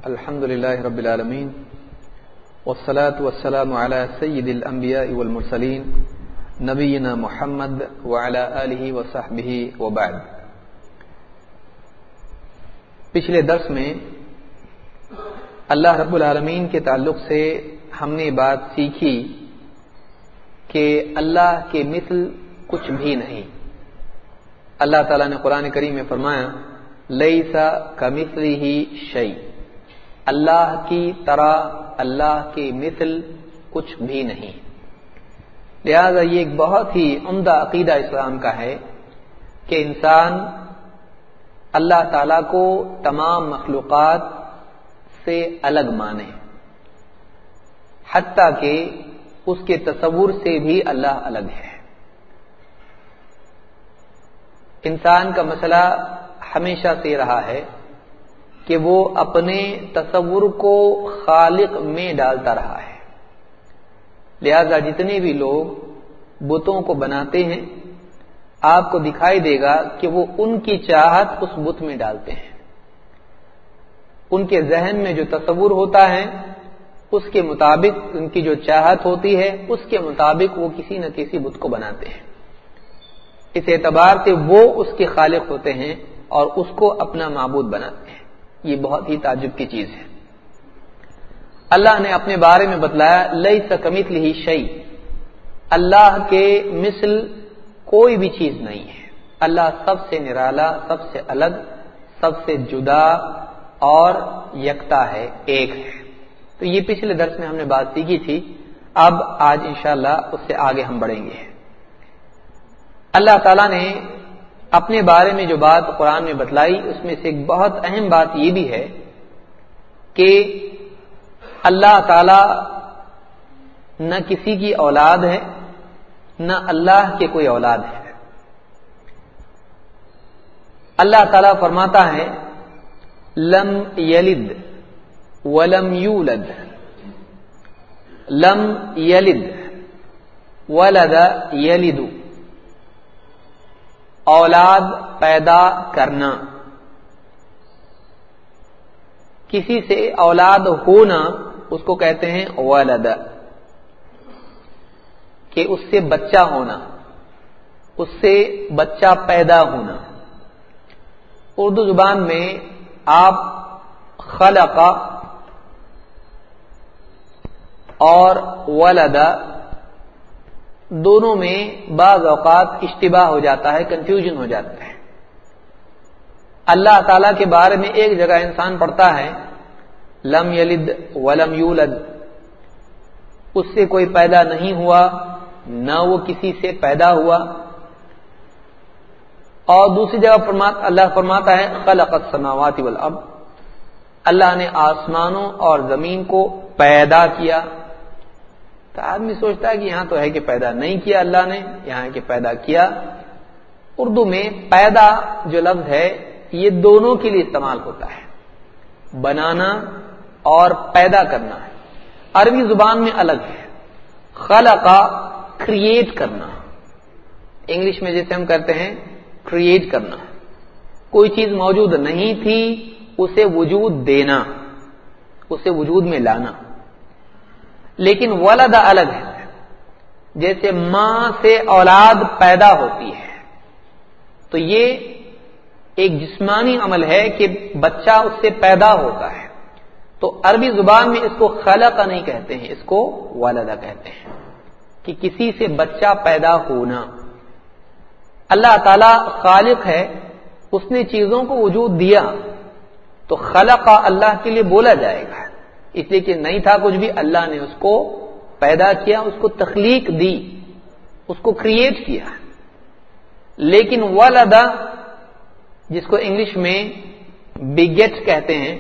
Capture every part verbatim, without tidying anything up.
الحمد لله رب العالمين والصلاة والسلام على سيد الأنبياء والمرسلين نبينا محمد وعلى آله وصحبه وبعد. پچھلے درس میں اللہ رب العالمین کے تعلق سے ہم نے بات سیکھی کہ اللہ کے مثل کچھ بھی نہیں. اللہ تعالیٰ نے قرآن کریم میں فرمایا لیسا کمثلہ شیء، اللہ کی طرح اللہ کے مثل کچھ بھی نہیں. لہذا یہ ایک بہت ہی عمدہ عقیدہ اسلام کا ہے کہ انسان اللہ تعالیٰ کو تمام مخلوقات سے الگ مانے، حتیٰ کہ اس کے تصور سے بھی اللہ الگ ہے. انسان کا مسئلہ ہمیشہ سے رہا ہے کہ وہ اپنے تصور کو خالق میں ڈالتا رہا ہے. لہذا جتنے بھی لوگ بتوں کو بناتے ہیں آپ کو دکھائی دے گا کہ وہ ان کی چاہت اس بت میں ڈالتے ہیں. ان کے ذہن میں جو تصور ہوتا ہے اس کے مطابق ان کی جو چاہت ہوتی ہے اس کے مطابق وہ کسی نہ کسی بت کو بناتے ہیں. اس اعتبار سے وہ اس کے خالق ہوتے ہیں اور اس کو اپنا معبود بناتے ہیں. یہ بہت ہی تعجب کی چیز ہے. اللہ نے اپنے بارے میں بتلایا لیس کمثلہ شیء، اللہ کے مثل کوئی بھی چیز نہیں ہے. اللہ سب سے نرالا، سب سے الگ، سب سے جدا اور یکتا ہے، ایک ہے. تو یہ پچھلے درس میں ہم نے بات سیکھی تھی. اب آج انشاءاللہ اس سے آگے ہم بڑھیں گے. اللہ تعالیٰ نے اپنے بارے میں جو بات قرآن میں بتلائی اس میں سے ایک بہت اہم بات یہ بھی ہے کہ اللہ تعالیٰ نہ کسی کی اولاد ہے نہ اللہ کے کوئی اولاد ہے. اللہ تعالیٰ فرماتا ہے لم یلد ولم یولد، لم یلد ولد یلد، اولاد پیدا کرنا. کسی سے اولاد ہونا اس کو کہتے ہیں ولد، کہ اس سے بچہ ہونا، اس سے بچہ پیدا ہونا. اردو زبان میں آپ خلق اور ولد دونوں میں بعض اوقات اشتباہ ہو جاتا ہے، کنفیوژن ہو جاتا ہے. اللہ تعالی کے بارے میں ایک جگہ انسان پڑھتا ہے لم یلد ولم یولد، اس سے کوئی پیدا نہیں ہوا نہ وہ کسی سے پیدا ہوا. اور دوسری جگہ فرماتا اللہ فرماتا ہے خلق السماوات والارض، اللہ نے آسمانوں اور زمین کو پیدا کیا. تو آدمی سوچتا ہے کہ یہاں تو ہے کہ پیدا نہیں کیا اللہ نے، یہاں ہے کہ پیدا کیا. اردو میں پیدا جو لفظ ہے یہ دونوں کے لیے استعمال ہوتا ہے، بنانا اور پیدا کرنا. عربی زبان میں الگ ہے. خلق کریٹ کرنا، انگلش میں جیسے ہم کرتے ہیں کریٹ کرنا. کوئی چیز موجود نہیں تھی اسے وجود دینا، اسے وجود میں لانا. لیکن ولد الگ ہے. جیسے ماں سے اولاد پیدا ہوتی ہے تو یہ ایک جسمانی عمل ہے کہ بچہ اس سے پیدا ہوتا ہے. تو عربی زبان میں اس کو خلق نہیں کہتے ہیں، اس کو ولد کہتے ہیں، کہ کسی سے بچہ پیدا ہونا. اللہ تعالی خالق ہے، اس نے چیزوں کو وجود دیا تو خلق اللہ کے لیے بولا جائے گا، اس لیے کہ نہیں تھا کچھ بھی، اللہ نے اس کو پیدا کیا، اس کو تخلیق دی، اس کو کریٹ کیا. لیکن ولد جس کو انگلش میں بیگیٹ کہتے ہیں،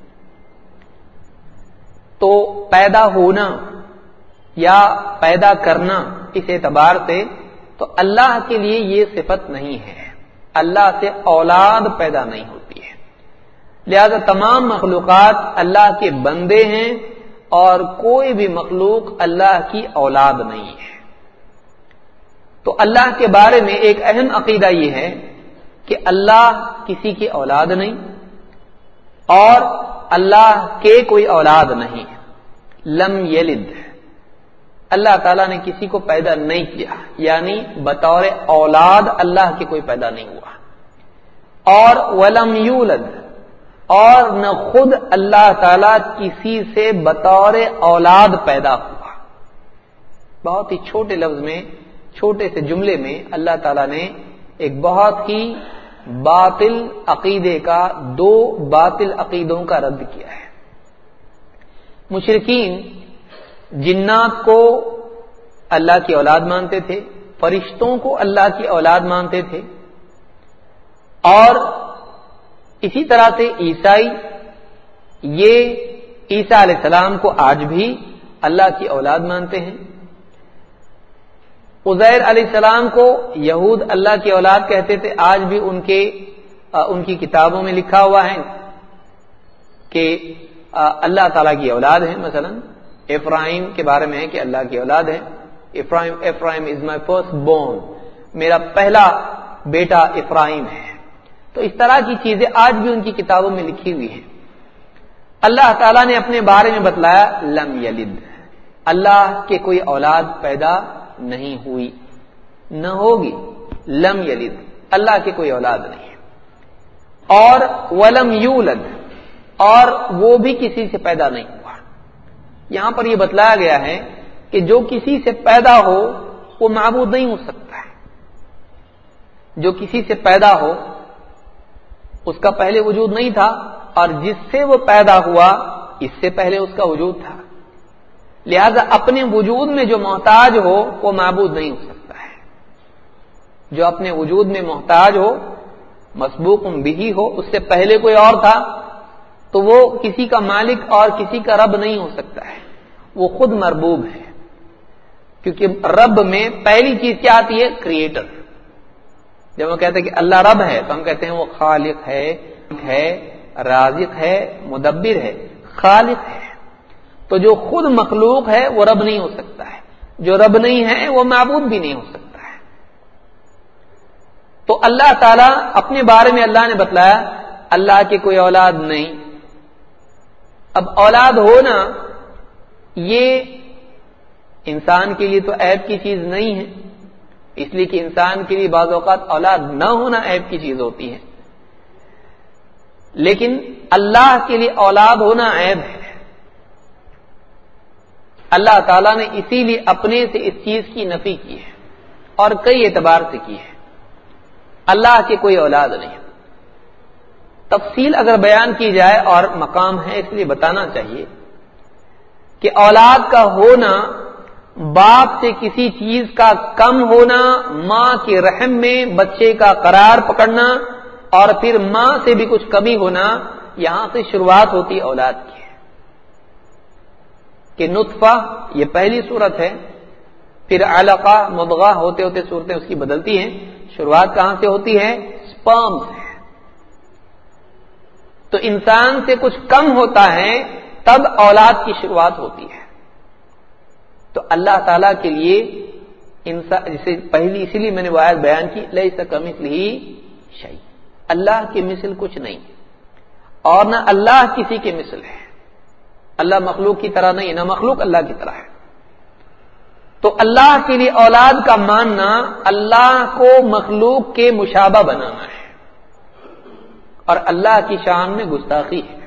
تو پیدا ہونا یا پیدا کرنا، اس اعتبار سے تو اللہ کے لیے یہ صفت نہیں ہے. اللہ سے اولاد پیدا نہیں ہوتی ہے. لہذا تمام مخلوقات اللہ کے بندے ہیں اور کوئی بھی مخلوق اللہ کی اولاد نہیں ہے. تو اللہ کے بارے میں ایک اہم عقیدہ یہ ہے کہ اللہ کسی کی اولاد نہیں اور اللہ کے کوئی اولاد نہیں ہے. لم یلد، اللہ تعالیٰ نے کسی کو پیدا نہیں کیا، یعنی بطور اولاد اللہ کے کوئی پیدا نہیں ہوا. اور ولم یولد، اور نہ خود اللہ تعالیٰ کسی سے بطور اولاد پیدا ہوا. بہت ہی چھوٹے لفظ میں، چھوٹے سے جملے میں اللہ تعالیٰ نے ایک بہت ہی باطل عقیدے کا، دو باطل عقیدوں کا رد کیا ہے. مشرکین جنات کو اللہ کی اولاد مانتے تھے، فرشتوں کو اللہ کی اولاد مانتے تھے، اور اسی طرح سے عیسائی یہ عیسیٰ علیہ السلام کو آج بھی اللہ کی اولاد مانتے ہیں. عزیر علیہ السلام کو یہود اللہ کی اولاد کہتے تھے، آج بھی ان کے ان کی کتابوں میں لکھا ہوا ہے کہ اللہ تعالیٰ کی اولاد ہے. مثلا افراہیم کے بارے میں ہے کہ اللہ کی اولاد ہے. افراہیم افراہیم از مائی فرسٹ بورن، میرا پہلا بیٹا افراہیم ہے. تو اس طرح کی چیزیں آج بھی ان کی کتابوں میں لکھی ہوئی ہیں. اللہ تعالیٰ نے اپنے بارے میں بتلایا لم یلد، اللہ کے کوئی اولاد پیدا نہیں ہوئی، نہ ہوگی. لم یلد، اللہ کے کوئی اولاد نہیں ہے. اور ولم یولد، اور وہ بھی کسی سے پیدا نہیں ہوا. یہاں پر یہ بتلایا گیا ہے کہ جو کسی سے پیدا ہو وہ معبود نہیں ہو سکتا ہے. جو کسی سے پیدا ہو اس کا پہلے وجود نہیں تھا، اور جس سے وہ پیدا ہوا اس سے پہلے اس کا وجود تھا. لہذا اپنے وجود میں جو محتاج ہو وہ معبود نہیں ہو سکتا ہے. جو اپنے وجود میں محتاج ہو، مسبوق بہی ہو، اس سے پہلے کوئی اور تھا، تو وہ کسی کا مالک اور کسی کا رب نہیں ہو سکتا ہے. وہ خود مربوب ہے، کیونکہ رب میں پہلی چیز کیا آتی ہے؟ کریٹر. جب ہم کہتے ہیں کہ اللہ رب ہے تو ہم کہتے ہیں وہ خالق ہے ہے رازق ہے، مدبر ہے، خالق ہے. تو جو خود مخلوق ہے وہ رب نہیں ہو سکتا ہے. جو رب نہیں ہے وہ معبود بھی نہیں ہو سکتا ہے. تو اللہ تعالیٰ اپنے بارے میں اللہ نے بتلایا اللہ کے کوئی اولاد نہیں. اب اولاد ہونا یہ انسان کے لیے تو عیب کی چیز نہیں ہے، اس لیے کہ انسان کے لیے بعض اوقات اولاد نہ ہونا عیب کی چیز ہوتی ہے، لیکن اللہ کے لیے اولاد ہونا عیب ہے. اللہ تعالیٰ نے اسی لیے اپنے سے اس چیز کی نفی کی ہے، اور کئی اعتبار سے کی ہے. اللہ کے کوئی اولاد نہیں. تفصیل اگر بیان کی جائے، اور مقام ہے اس لیے بتانا چاہیے کہ اولاد کا ہونا باپ سے کسی چیز کا کم ہونا، ماں کے رحم میں بچے کا قرار پکڑنا، اور پھر ماں سے بھی کچھ کمی ہونا، یہاں سے شروعات ہوتی اولاد کی. کہ نطفہ یہ پہلی صورت ہے، پھر علقہ مضغہ ہوتے ہوتے صورتیں اس کی بدلتی ہیں. شروعات کہاں سے ہوتی ہے؟ سپرم سے. تو انسان سے کچھ کم ہوتا ہے تب اولاد کی شروعات ہوتی ہے. تو اللہ تعالیٰ کے لیے انسان، جسے پہلی اسی لیے میں نے وہ آیت بیان کی، لیس کمثلہ شیء، اللہ کی مثل کچھ نہیں، اور نہ اللہ کسی کے مثل ہے. اللہ مخلوق کی طرح نہیں، نہ مخلوق اللہ کی طرح ہے. تو اللہ کے لیے اولاد کا ماننا اللہ کو مخلوق کے مشابہ بنانا ہے، اور اللہ کی شان میں گستاخی ہے.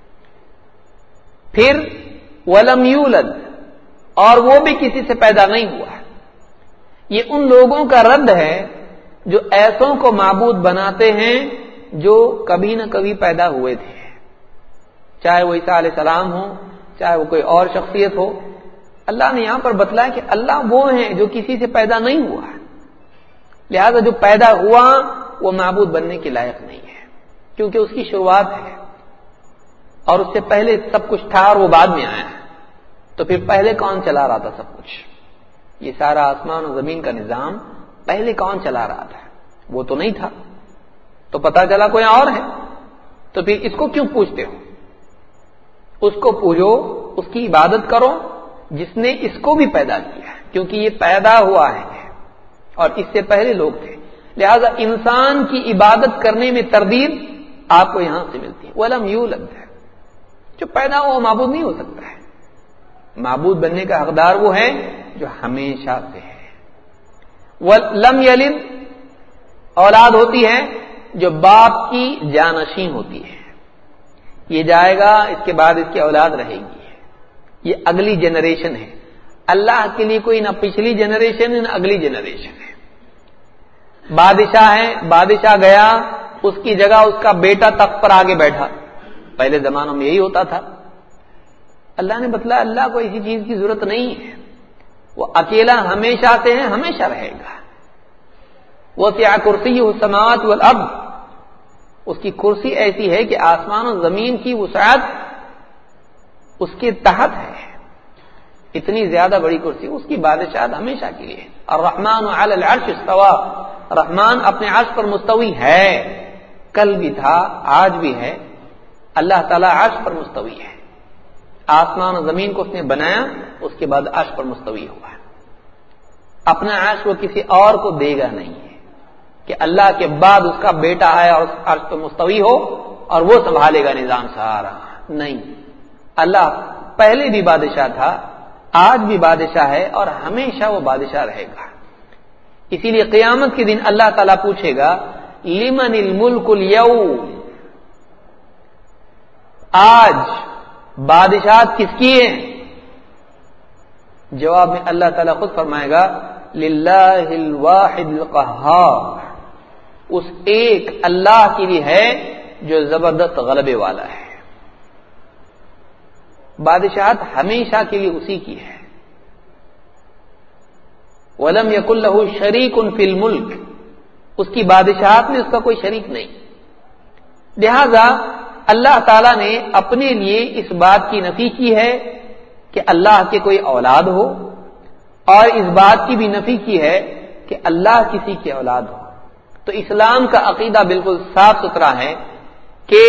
پھر ولم یولد، اور وہ بھی کسی سے پیدا نہیں ہوا. یہ ان لوگوں کا رد ہے جو ایسوں کو معبود بناتے ہیں جو کبھی نہ کبھی پیدا ہوئے تھے، چاہے وہ عیسیٰ علیہ السلام ہو، چاہے وہ کوئی اور شخصیت ہو. اللہ نے یہاں پر بتلایا کہ اللہ وہ ہیں جو کسی سے پیدا نہیں ہوا، لہذا جو پیدا ہوا وہ معبود بننے کے لائق نہیں ہے، کیونکہ اس کی شروعات ہے، اور اس سے پہلے سب کچھ تھا اور وہ بعد میں آیا ہے. تو پھر پہلے کون چلا رہا تھا سب کچھ؟ یہ سارا آسمان و زمین کا نظام پہلے کون چلا رہا تھا؟ وہ تو نہیں تھا. تو پتا چلا کوئی اور ہے، تو پھر اس کو کیوں پوچھتے ہو؟ اس کو پوجو، اس کی عبادت کرو جس نے اس کو بھی پیدا کیا، کیونکہ یہ پیدا ہوا ہے اور اس سے پہلے لوگ تھے. لہذا انسان کی عبادت کرنے میں ترغیب آپ کو یہاں سے ملتی ہے. ولم یولد ہے، جو پیدا ہو وہ معبود نہیں ہو سکتا ہے. معبود بننے کا حقدار وہ ہے جو ہمیشہ سے ہے. وَلَمْ يَلِدْ اولاد ہوتی ہے جو باپ کی جانشین ہوتی ہے. یہ جائے گا، اس کے بعد اس کی اولاد رہے گی، یہ اگلی جنریشن ہے. اللہ کے لیے کوئی نہ پچھلی جنریشن ہے نہ اگلی جنریشن ہے. بادشاہ ہے، بادشاہ گیا، اس کی جگہ اس کا بیٹا تخت پر آگے بیٹھا. پہلے زمانوں میں یہی ہوتا تھا. اللہ نے بتلایا اللہ کو اسی چیز کی ضرورت نہیں ہے، وہ اکیلا ہمیشہ سے ہے، ہمیشہ رہے گا. وسع کرسیہ السماوات والارض، اس کی کرسی ایسی ہے کہ آسمان و زمین کی وسعت اس کے تحت ہے. اتنی زیادہ بڑی کرسی، اس کی بادشاہت ہمیشہ کے لیے. الرحمن علی العرش استوى، رحمان اپنے عرش پر مستوی ہے. کل بھی تھا، آج بھی ہے. اللہ تعالیٰ عرش پر مستوی ہے. آسمان و زمین کو اس نے بنایا، اس کے بعد عرش پر مستوی ہوا. اپنا عرش وہ کسی اور کو دے گا نہیں ہے کہ اللہ کے بعد اس کا بیٹا آئے اور عرش پر مستوی ہو اور وہ سنبھالے گا نظام سارا. نہیں، اللہ پہلے بھی بادشاہ تھا، آج بھی بادشاہ ہے اور ہمیشہ وہ بادشاہ رہے گا. اسی لیے قیامت کے دن اللہ تعالیٰ پوچھے گا لمن الملک اليوم، آج بادشاہت کس کی ہے؟ جواب میں اللہ تعالیٰ خود فرمائے گا للہ الواحد القہار، اس ایک اللہ کے لیے ہے جو زبردست غلبے والا ہے. بادشاہت ہمیشہ کے لیے اسی کی ہے. وَلَمْ يَكُنْ لَهُ شَرِيكٌ فِي الْمُلْكِ، اس کی بادشاہت میں اس کا کوئی شریک نہیں. لہذا اللہ تعالیٰ نے اپنے لیے اس بات کی نفی کی ہے کہ اللہ کے کوئی اولاد ہو، اور اس بات کی بھی نفی کی ہے کہ اللہ کسی کی اولاد ہو. تو اسلام کا عقیدہ بالکل صاف ستھرا ہے کہ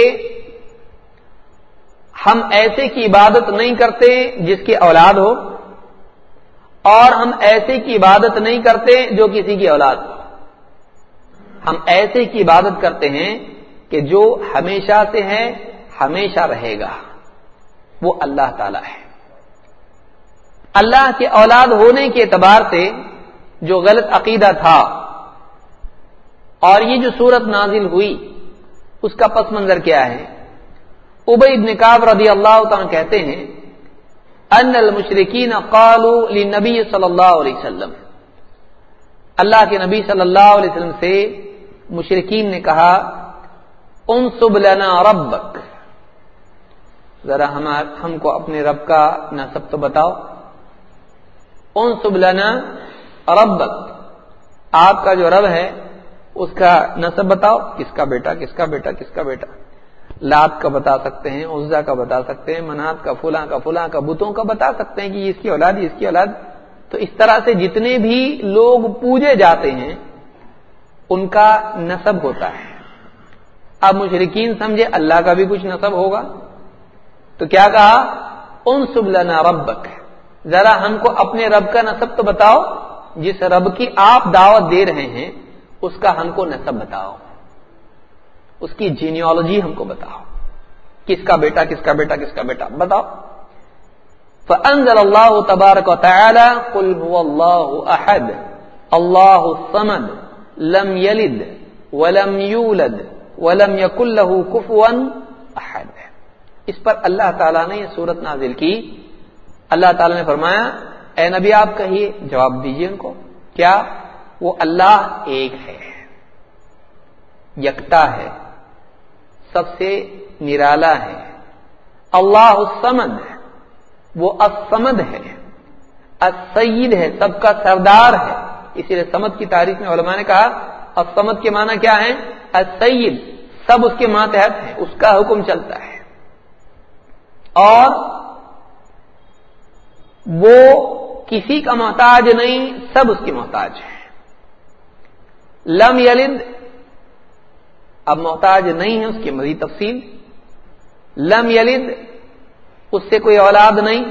ہم ایسے کی عبادت نہیں کرتے جس کی اولاد ہو، اور ہم ایسے کی عبادت نہیں کرتے جو کسی کی اولاد ہو. ہم ایسے کی عبادت کرتے ہیں کہ جو ہمیشہ سے ہے، ہمیشہ رہے گا، وہ اللہ تعالی ہے. اللہ کے اولاد ہونے کے اعتبار سے جو غلط عقیدہ تھا، اور یہ جو سورت نازل ہوئی اس کا پس منظر کیا ہے؟ ابی بن کعب رضی اللہ تعالیٰ کہتے ہیں ان المشرکین قالوا للنبی صلی اللہ علیہ وسلم، اللہ کے نبی صلی اللہ علیہ وسلم سے مشرکین نے کہا انصب لنا ربک، ذرا ہم ہم کو اپنے رب کا نسب تو بتاؤ. انصب لنا ربک، آپ کا جو رب ہے اس کا نسب بتاؤ، کس کا بیٹا کس کا بیٹا کس کا بیٹا. لات کا بتا سکتے ہیں، عزا کا بتا سکتے ہیں، منات کا، فلاں کا فلاں کا، بتوں کا بتا سکتے ہیں کہ یہ اس کی اولاد یہ اس کی اولاد. تو اس طرح سے جتنے بھی لوگ پوجے جاتے ہیں ان کا نسب ہوتا ہے. اب مشرکین سمجھے اللہ کا بھی کچھ نسب ہوگا، تو کیا کہا انصب لنا ربک، ذرا ہم کو اپنے رب کا نسب تو بتاؤ، جس رب کی آپ دعوت دے رہے ہیں اس کا ہم کو نسب بتاؤ، اس کی جینیالوجی ہم کو بتاؤ، کس کا بیٹا کس کا بیٹا کس کا بیٹا بتاؤ. فانزل اللہ تبارک و تعالی قل هو اللہ احد اللہ الصمد لم یلد ولم یولد ولم یکن له کفوا احد. اس پر اللہ تعالیٰ نے یہ سورت نازل کی. اللہ تعالیٰ نے فرمایا اے نبی آپ کہیے، جواب دیجیے ان کو، کیا وہ اللہ ایک ہے، یکتا ہے، سب سے نرالا ہے. اللہ الصمد، وہ الصمد ہے، السید ہے، سب کا سردار ہے. اسی لیے صمد کی تعریف میں علماء نے کہا الصمد کے معنی کیا ہے؟ السید، سب اس کے ماتحت ہے، اس کا حکم چلتا ہے، اور وہ کسی کا محتاج نہیں، سب اس کے محتاج ہے. لم یلد، اب محتاج نہیں ہے، اس کی مزید تفصیل. لم یلد، اس سے کوئی اولاد نہیں،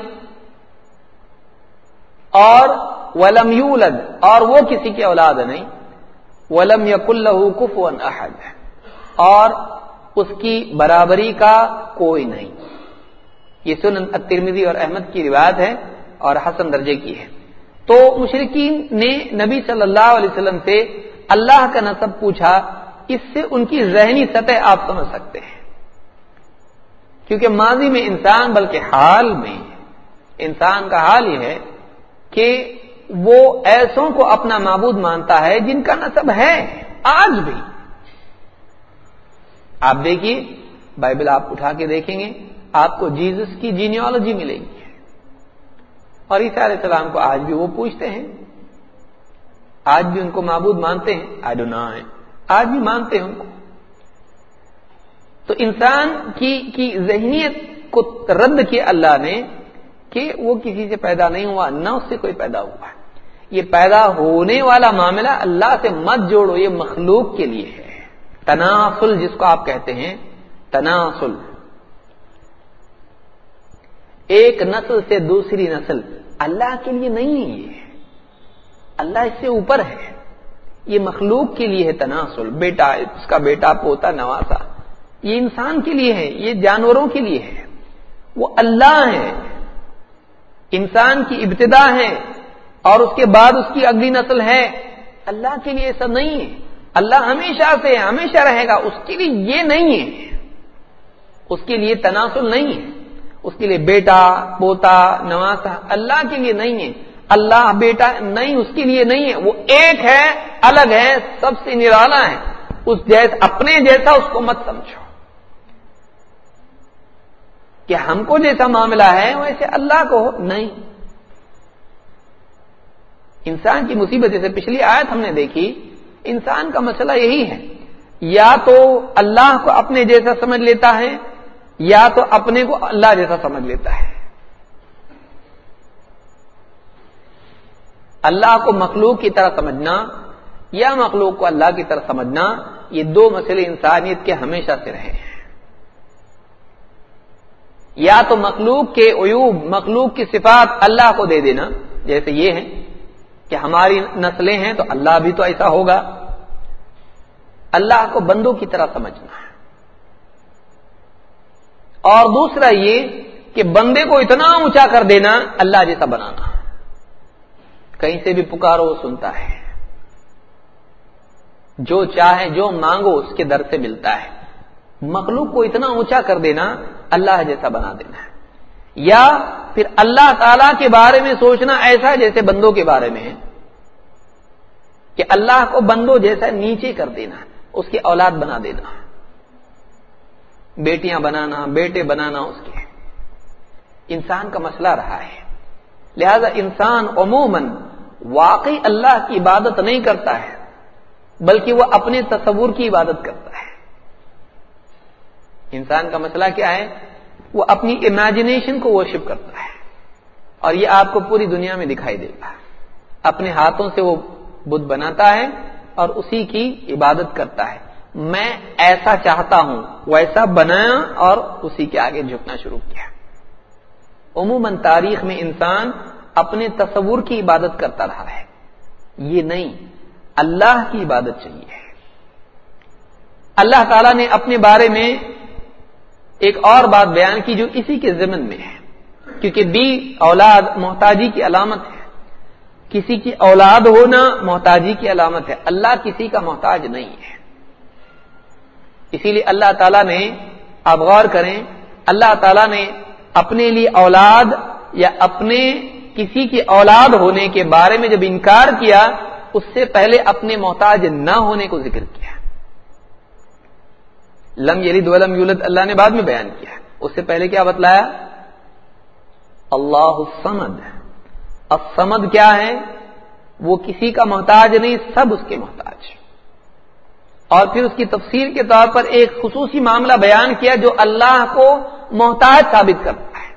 اور ولم یولد، اور وہ کسی کی اولاد نہیں. ولم یکن لہ کفوا احد، اور اس کی برابری کا کوئی نہیں. یہ سنن الترمذی اور احمد کی روایت ہے اور حسن درجے کی ہے۔ تو مشرکین نے نبی صلی اللہ علیہ وسلم سے اللہ کا نسب پوچھا، اس سے ان کی ذہنی سطح آپ سمجھ سکتے ہیں، کیونکہ ماضی میں انسان بلکہ حال میں انسان کا حال یہ ہے کہ وہ ایسوں کو اپنا معبود مانتا ہے جن کا نسب ہے آج بھی۔ آپ دیکھیے بائبل آپ اٹھا کے دیکھیں گے، آپ کو جیزس کی جینیالوجی ملے گی، اور عیسیٰ علیہ السلام کو آج بھی وہ پوچھتے ہیں، آج بھی ان کو معبود مانتے ہیں، اڈونا ہے، آج بھی مانتے ہیں ان کو۔ تو انسان کی کی ذہنیت کو رد کیا اللہ نے کہ وہ کسی سے پیدا نہیں ہوا، نہ اس سے کوئی پیدا ہوا۔ یہ پیدا ہونے والا معاملہ اللہ سے مت جوڑو، یہ مخلوق کے لیے ہے۔ تناسل جس کو آپ کہتے ہیں، تناسل، ایک نسل سے دوسری نسل، اللہ کے لیے نہیں ہے، یہ اللہ اس سے اوپر ہے، یہ مخلوق کے لیے ہے تناسل، بیٹا اس کا بیٹا پوتا نواسا، یہ انسان کے لیے ہے، یہ جانوروں کے لیے ہے، وہ اللہ ہے، انسان کی ابتدا ہے اور اس کے بعد اس کی اگلی نسل ہے، اللہ کے لیے ایسا نہیں ہے، اللہ ہمیشہ سے ہمیشہ رہے گا، اس کے لیے یہ نہیں ہے، اس کے لیے تناسل نہیں ہے، اس کے لیے بیٹا پوتا نواسا اللہ کے لیے نہیں ہے، اللہ بیٹا نہیں اس کے لیے نہیں ہے، وہ ایک ہے، الگ ہے، سب سے نرالا ہے، اس جیسا اپنے جیسا اس کو مت سمجھو کہ ہم کو جیسا معاملہ ہے ویسے اللہ کو نہیں۔ انسان کی مصیبت جیسے پچھلی آیت ہم نے دیکھی، انسان کا مسئلہ یہی ہے، یا تو اللہ کو اپنے جیسا سمجھ لیتا ہے یا تو اپنے کو اللہ جیسا سمجھ لیتا ہے۔ اللہ کو مخلوق کی طرح سمجھنا یا مخلوق کو اللہ کی طرح سمجھنا، یہ دو مسئلے انسانیت کے ہمیشہ سے رہے ہیں۔ یا تو مخلوق کے عیوب، مخلوق کی صفات اللہ کو دے دینا، جیسے یہ ہے کہ ہماری نسلیں ہیں تو اللہ بھی تو ایسا ہوگا، اللہ کو بندوں کی طرح سمجھنا ہے۔ اور دوسرا یہ کہ بندے کو اتنا اونچا کر دینا، اللہ جیسا بنانا، کہیں سے بھی پکارو وہ سنتا ہے، جو چاہے جو مانگو اس کے در سے ملتا ہے، مخلوق کو اتنا اونچا کر دینا، اللہ جیسا بنا دینا ہے۔ یا پھر اللہ تعالی کے بارے میں سوچنا ایسا جیسے بندوں کے بارے میں ہے، کہ اللہ کو بندوں جیسا نیچے کر دینا، اس کی اولاد بنا دینا، بیٹیاں بنانا، بیٹے بنانا اس کے۔ انسان کا مسئلہ رہا ہے، لہذا انسان عموماً واقعی اللہ کی عبادت نہیں کرتا ہے، بلکہ وہ اپنے تصور کی عبادت کرتا ہے۔ انسان کا مسئلہ کیا ہے؟ وہ اپنی امیجنیشن کو ورشپ کرتا ہے، اور یہ آپ کو پوری دنیا میں دکھائی دے گا۔ اپنے ہاتھوں سے وہ بت بناتا ہے اور اسی کی عبادت کرتا ہے، میں ایسا چاہتا ہوں، ویسا بنایا اور اسی کے آگے جھکنا شروع کیا۔ عموماً تاریخ میں انسان اپنے تصور کی عبادت کرتا رہا ہے، یہ نہیں، اللہ کی عبادت چاہیے۔ اللہ تعالیٰ نے اپنے بارے میں ایک اور بات بیان کی جو اسی کے ضمن میں ہے، کیونکہ بی اولاد محتاجی کی علامت ہے، کسی کی اولاد ہونا محتاجی کی علامت ہے، اللہ کسی کا محتاج نہیں ہے۔ اسی لیے اللہ تعالیٰ نے، آپ غور کریں، اللہ تعالیٰ نے اپنے لیے اولاد یا اپنے کسی کی اولاد ہونے کے بارے میں جب انکار کیا، اس سے پہلے اپنے محتاج نہ ہونے کو ذکر کیا۔ لم یلد ولم یولد اللہ نے بعد میں بیان کیا، اس سے پہلے کیا بتلایا؟ اللہ الصمد۔ الصمد کیا ہے؟ وہ کسی کا محتاج نہیں، سب اس کے محتاج۔ اور پھر اس کی تفسیر کے طور پر ایک خصوصی معاملہ بیان کیا جو اللہ کو محتاج ثابت کرتا ہے۔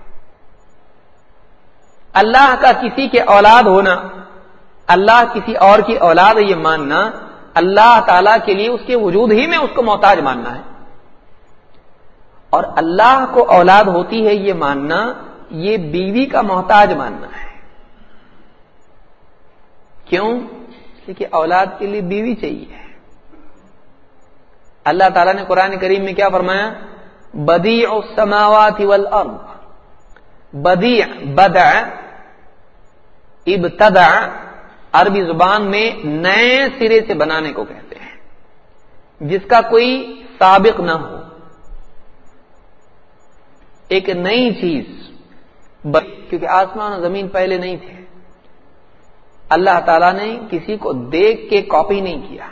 اللہ کا کسی کے اولاد ہونا، اللہ کسی اور کی اولاد ہے یہ ماننا، اللہ تعالی کے لیے اس کے وجود ہی میں اس کو محتاج ماننا ہے۔ اور اللہ کو اولاد ہوتی ہے یہ ماننا، یہ بیوی کا محتاج ماننا ہے۔ کیوں؟ اس لیے کہ اولاد کے لیے بیوی چاہیے۔ اللہ تعالیٰ نے قرآن کریم میں کیا فرمایا؟ بدیع السماوات والارض، بدیع بدع ابتدع عربی زبان میں نئے سرے سے بنانے کو کہتے ہیں، جس کا کوئی سابق نہ ہو، ایک نئی چیز، کیونکہ آسمان اور زمین پہلے نہیں تھے، اللہ تعالیٰ نے کسی کو دیکھ کے کاپی نہیں کیا،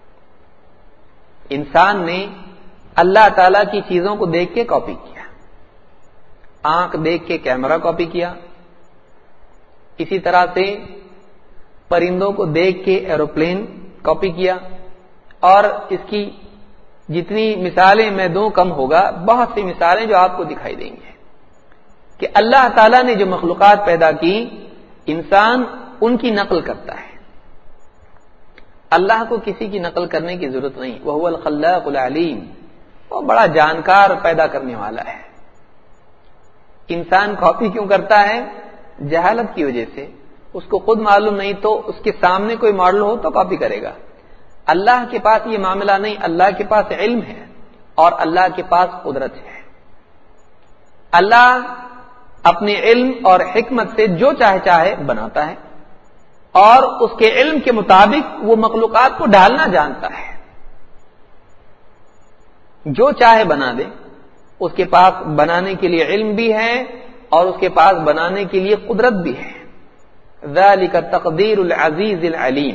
انسان نے اللہ تعالیٰ کی چیزوں کو دیکھ کے کاپی کیا، آنکھ دیکھ کے کیمرہ کاپی کیا، اسی طرح سے پرندوں کو دیکھ کے ایروپلین کاپی کیا، اور اس کی جتنی مثالیں میں دوں کم ہوگا، بہت سی مثالیں جو آپ کو دکھائی دیں گے کہ اللہ تعالیٰ نے جو مخلوقات پیدا کی انسان ان کی نقل کرتا ہے، اللہ کو کسی کی نقل کرنے کی ضرورت نہیں، وہو الخلاق العلیم، وہ بڑا جانکار پیدا کرنے والا ہے۔ انسان کاپی کیوں کرتا ہے؟ جہالت کی وجہ سے، اس کو خود معلوم نہیں تو اس کے سامنے کوئی ماڈل ہو تو کاپی کرے گا۔ اللہ کے پاس یہ معاملہ نہیں، اللہ کے پاس علم ہے اور اللہ کے پاس قدرت ہے۔ اللہ اپنے علم اور حکمت سے جو چاہے چاہے بناتا ہے، اور اس کے علم کے مطابق وہ مخلوقات کو ڈالنا جانتا ہے، جو چاہے بنا دے، اس کے پاس بنانے کے لیے علم بھی ہے اور اس کے پاس بنانے کے لیے قدرت بھی ہے۔ ذالک تقدیر العزیز العلیم،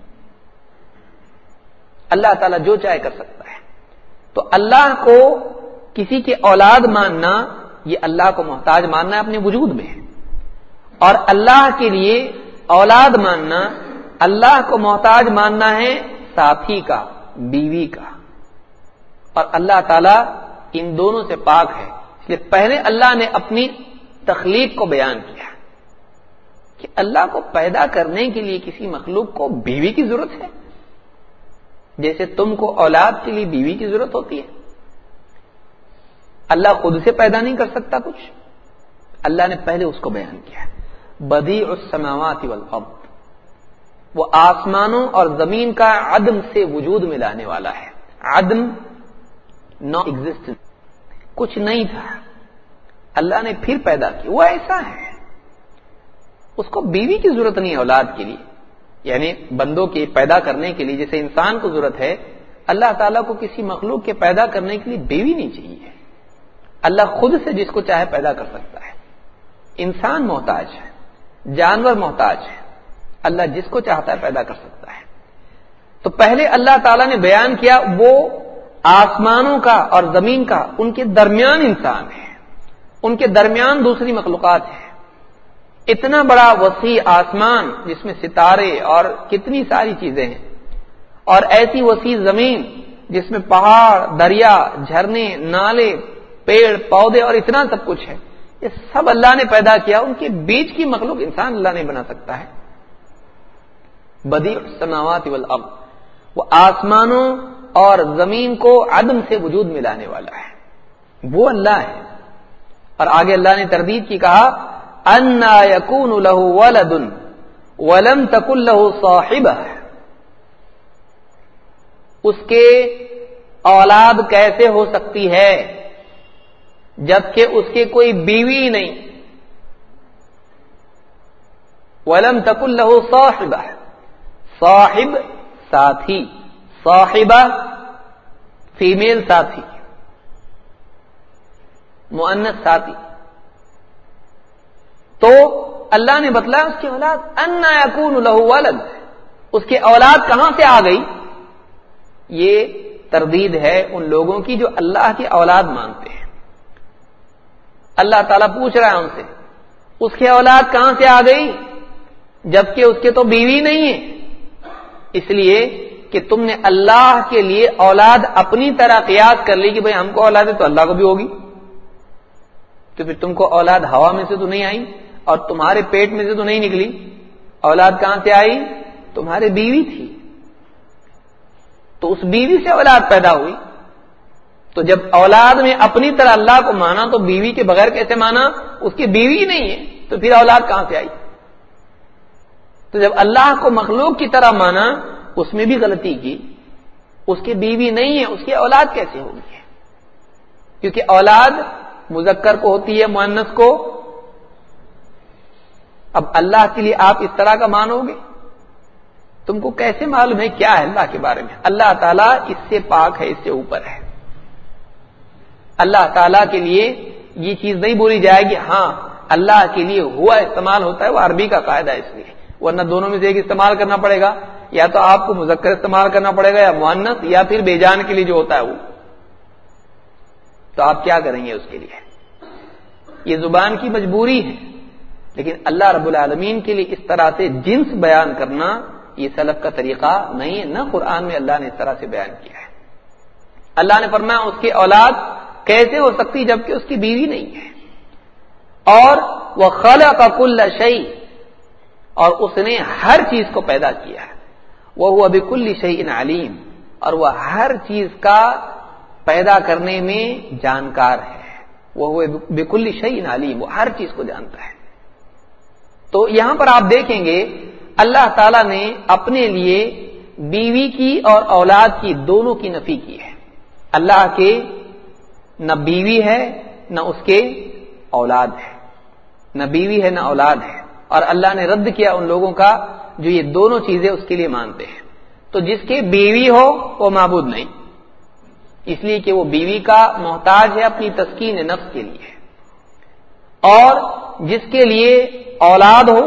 اللہ تعالیٰ جو چاہے کر سکتا ہے۔ تو اللہ کو کسی کے اولاد ماننا، یہ اللہ کو محتاج ماننا ہے اپنے وجود میں، اور اللہ کے لیے اولاد ماننا اللہ کو محتاج ماننا ہے ساتھی کا، بیوی کا، اور اللہ تعالیٰ ان دونوں سے پاک ہے۔ اس لیے پہلے اللہ نے اپنی تخلیق کو بیان کیا کہ اللہ کو پیدا کرنے کے لیے کسی مخلوق کو بیوی کی ضرورت ہے، جیسے تم کو اولاد کے لیے بیوی کی ضرورت ہوتی ہے۔ اللہ خود سے پیدا نہیں کر سکتا کچھ، اللہ نے پہلے اس کو بیان کیا۔ بدیع السماوات والارض، وہ آسمانوں اور زمین کا عدم سے وجود میں لانے والا ہے۔ عدم، نو ایگزسٹنس، کچھ نہیں تھا، اللہ نے پھر پیدا کیا۔ وہ ایسا ہے، اس کو بیوی کی ضرورت نہیں ہے اولاد کے لیے، یعنی بندوں کے پیدا کرنے کے لیے جیسے انسان کو ضرورت ہے، اللہ تعالیٰ کو کسی مخلوق کے پیدا کرنے کے لیے بیوی نہیں چاہیے۔ اللہ خود سے جس کو چاہے پیدا کر سکتا ہے۔ انسان محتاج ہے، جانور محتاج ہے، اللہ جس کو چاہتا ہے پیدا کر سکتا ہے۔ تو پہلے اللہ تعالیٰ نے بیان کیا وہ آسمانوں کا اور زمین کا، ان کے درمیان انسان ہے، ان کے درمیان دوسری مخلوقات ہیں۔ اتنا بڑا وسیع آسمان جس میں ستارے اور کتنی ساری چیزیں ہیں، اور ایسی وسیع زمین جس میں پہاڑ، دریا، جھرنے، نالے، پیڑ پودے اور اتنا سب کچھ ہے، یہ سب اللہ نے پیدا کیا۔ ان کے بیچ کی مخلوق انسان اللہ نہیں بنا سکتا ہے۔ بدیع السماوات والارض، وہ آسمانوں اور زمین کو عدم سے وجود میں لانے والا ہے، وہ اللہ ہے۔ اور آگے اللہ نے تردید کی، کہا انا یکون لہ ولد ولم تکن لہ صاحبہ، اس کے اولاد کیسے ہو سکتی ہے جبکہ اس کے کوئی بیوی نہیں۔ ولم تکن لہ صاحبہ، صاحب ساتھی، صاحبہ فیمیل ساتھی، مؤنث ساتھی۔ تو اللہ نے بتلایا اس کی اولاد، انا یکون لہ ولد، اس کے اولاد کہاں سے آ گئی؟ یہ تردید ہے ان لوگوں کی جو اللہ کی اولاد مانتے ہیں۔ اللہ تعالیٰ پوچھ رہا ہے ان سے، اس کے اولاد کہاں سے آ گئی جبکہ اس کے تو بیوی نہیں ہے؟ اس لیے کہ تم نے اللہ کے لیے اولاد اپنی طرح قیاس کر لی کہ بھئی ہم کو اولاد ہے تو اللہ کو بھی ہوگی، تو پھر تم کو اولاد ہوا میں سے تو نہیں آئی اور تمہارے پیٹ میں سے تو نہیں نکلی، اولاد کہاں سے آئی؟ تمہارے بیوی تھی، تو اس بیوی سے اولاد پیدا ہوئی۔ تو جب اولاد میں اپنی طرح اللہ کو مانا تو بیوی کے بغیر کیسے مانا؟ اس کی بیوی نہیں ہے تو پھر اولاد کہاں سے آئی؟ تو جب اللہ کو مخلوق کی طرح مانا اس میں بھی غلطی کی، اس کی بیوی نہیں ہے، اس کی اولاد کیسے ہوگی؟ کیونکہ اولاد مذکر کو ہوتی ہے، مؤنث کو اب اللہ کے لیے آپ اس طرح کا مانو گے؟ تم کو کیسے معلوم ہے کیا ہے اللہ کے بارے میں؟ اللہ تعالیٰ اس سے پاک ہے، اس سے اوپر ہے. اللہ تعالیٰ کے لیے یہ چیز نہیں بولی جائے گی. ہاں اللہ کے لیے ہوا استعمال ہوتا ہے، وہ عربی کا قاعدہ ہے اس لیے، ورنہ دونوں میں سے ایک استعمال کرنا پڑے گا. یا تو آپ کو مذکر استعمال کرنا پڑے گا یا مؤنث، یا پھر بے جان کے لیے جو ہوتا ہے وہ. تو آپ کیا کریں گے اس کے لیے؟ یہ زبان کی مجبوری ہے، لیکن اللہ رب العالمین کے لیے اس طرح سے جنس بیان کرنا یہ سلف کا طریقہ نہیں ہے، نہ قرآن میں اللہ نے اس طرح سے بیان کیا ہے. اللہ نے فرمایا اس کی اولاد کیسے ہو سکتی جبکہ اس کی بیوی نہیں ہے. اور وہ خلق کل شیء، اور اس نے ہر چیز کو پیدا کیا ہے. وہ هو بكل شيء علیم، اور وہ ہر چیز کا پیدا کرنے میں جانکار ہے. وہ هو بكل شيء علیم، وہ ہر چیز کو جانتا ہے. تو یہاں پر آپ دیکھیں گے اللہ تعالیٰ نے اپنے لیے بیوی کی اور اولاد کی دونوں کی نفی کی ہے. اللہ کے نہ بیوی ہے نہ اس کے اولاد ہے، نہ بیوی ہے نہ اولاد ہے. اور اللہ نے رد کیا ان لوگوں کا جو یہ دونوں چیزیں اس کے لیے مانتے ہیں. تو جس کے بیوی ہو وہ معبود نہیں، اس لیے کہ وہ بیوی کا محتاج ہے اپنی تسکین نفس کے لیے. اور جس کے لیے اولاد ہو،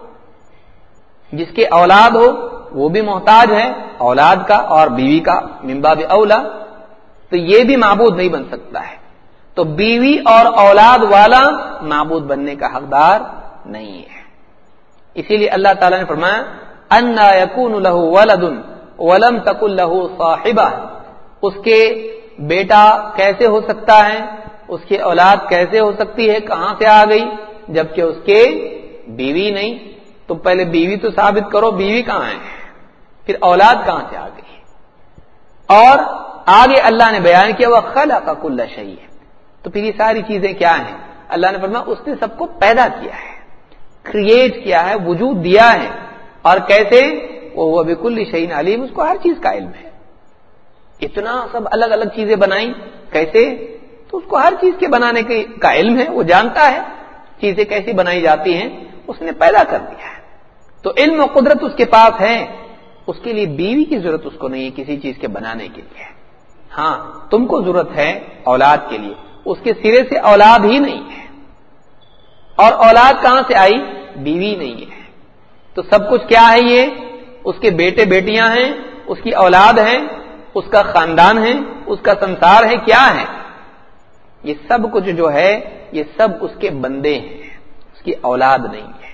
جس کے اولاد ہو وہ بھی محتاج ہے اولاد کا اور بیوی کا من باب اولا، تو یہ بھی معبود نہیں بن سکتا ہے. تو بیوی اور اولاد والا معبود بننے کا حقدار نہیں ہے. اسی لیے اللہ تعالیٰ نے فرمایا انا یکون لہ ولد ولم تکن لہ صاحبہ، اس کے بیٹا کیسے ہو سکتا ہے، اس کی اولاد کیسے ہو سکتی ہے، کہاں سے آ گئی جبکہ اس کے بیوی نہیں. تو پہلے بیوی تو ثابت کرو، بیوی کہاں ہے، پھر اولاد کہاں سے آ گئی. اور آگے اللہ نے بیان کیا وہ خلق کل شیء، تو پھر یہ ساری چیزیں کیا ہیں؟ اللہ نے فرمایا اس نے سب کو پیدا کیا ہے، کریٹ کیا ہے، وجود دیا ہے. اور کیسے؟ وہ بكل شيء علیم، اس کو ہر چیز کا علم ہے. اتنا سب الگ الگ چیزیں بنائیں کیسے؟ تو اس کو ہر چیز کے بنانے کا علم ہے، وہ جانتا ہے چیزیں کیسی بنائی جاتی ہیں، اس نے پیدا کر دیا ہے. تو علم و قدرت اس کے پاس ہے، اس کے لیے بیوی کی ضرورت اس کو نہیں ہے کسی چیز کے بنانے کے لیے. ہاں تم کو ضرورت ہے اولاد کے لیے، اس کے سرے سے اولاد ہی نہیں ہے. اور اولاد کہاں سے آئی؟ بیوی نہیں ہے. تو سب کچھ کیا ہے؟ یہ اس کے بیٹے بیٹیاں ہیں، اس کی اولاد ہے، اس کا خاندان ہے، اس کا سنسار ہے. کیا ہے یہ سب کچھ جو ہے؟ یہ سب اس کے بندے ہیں، اس کی اولاد نہیں ہے.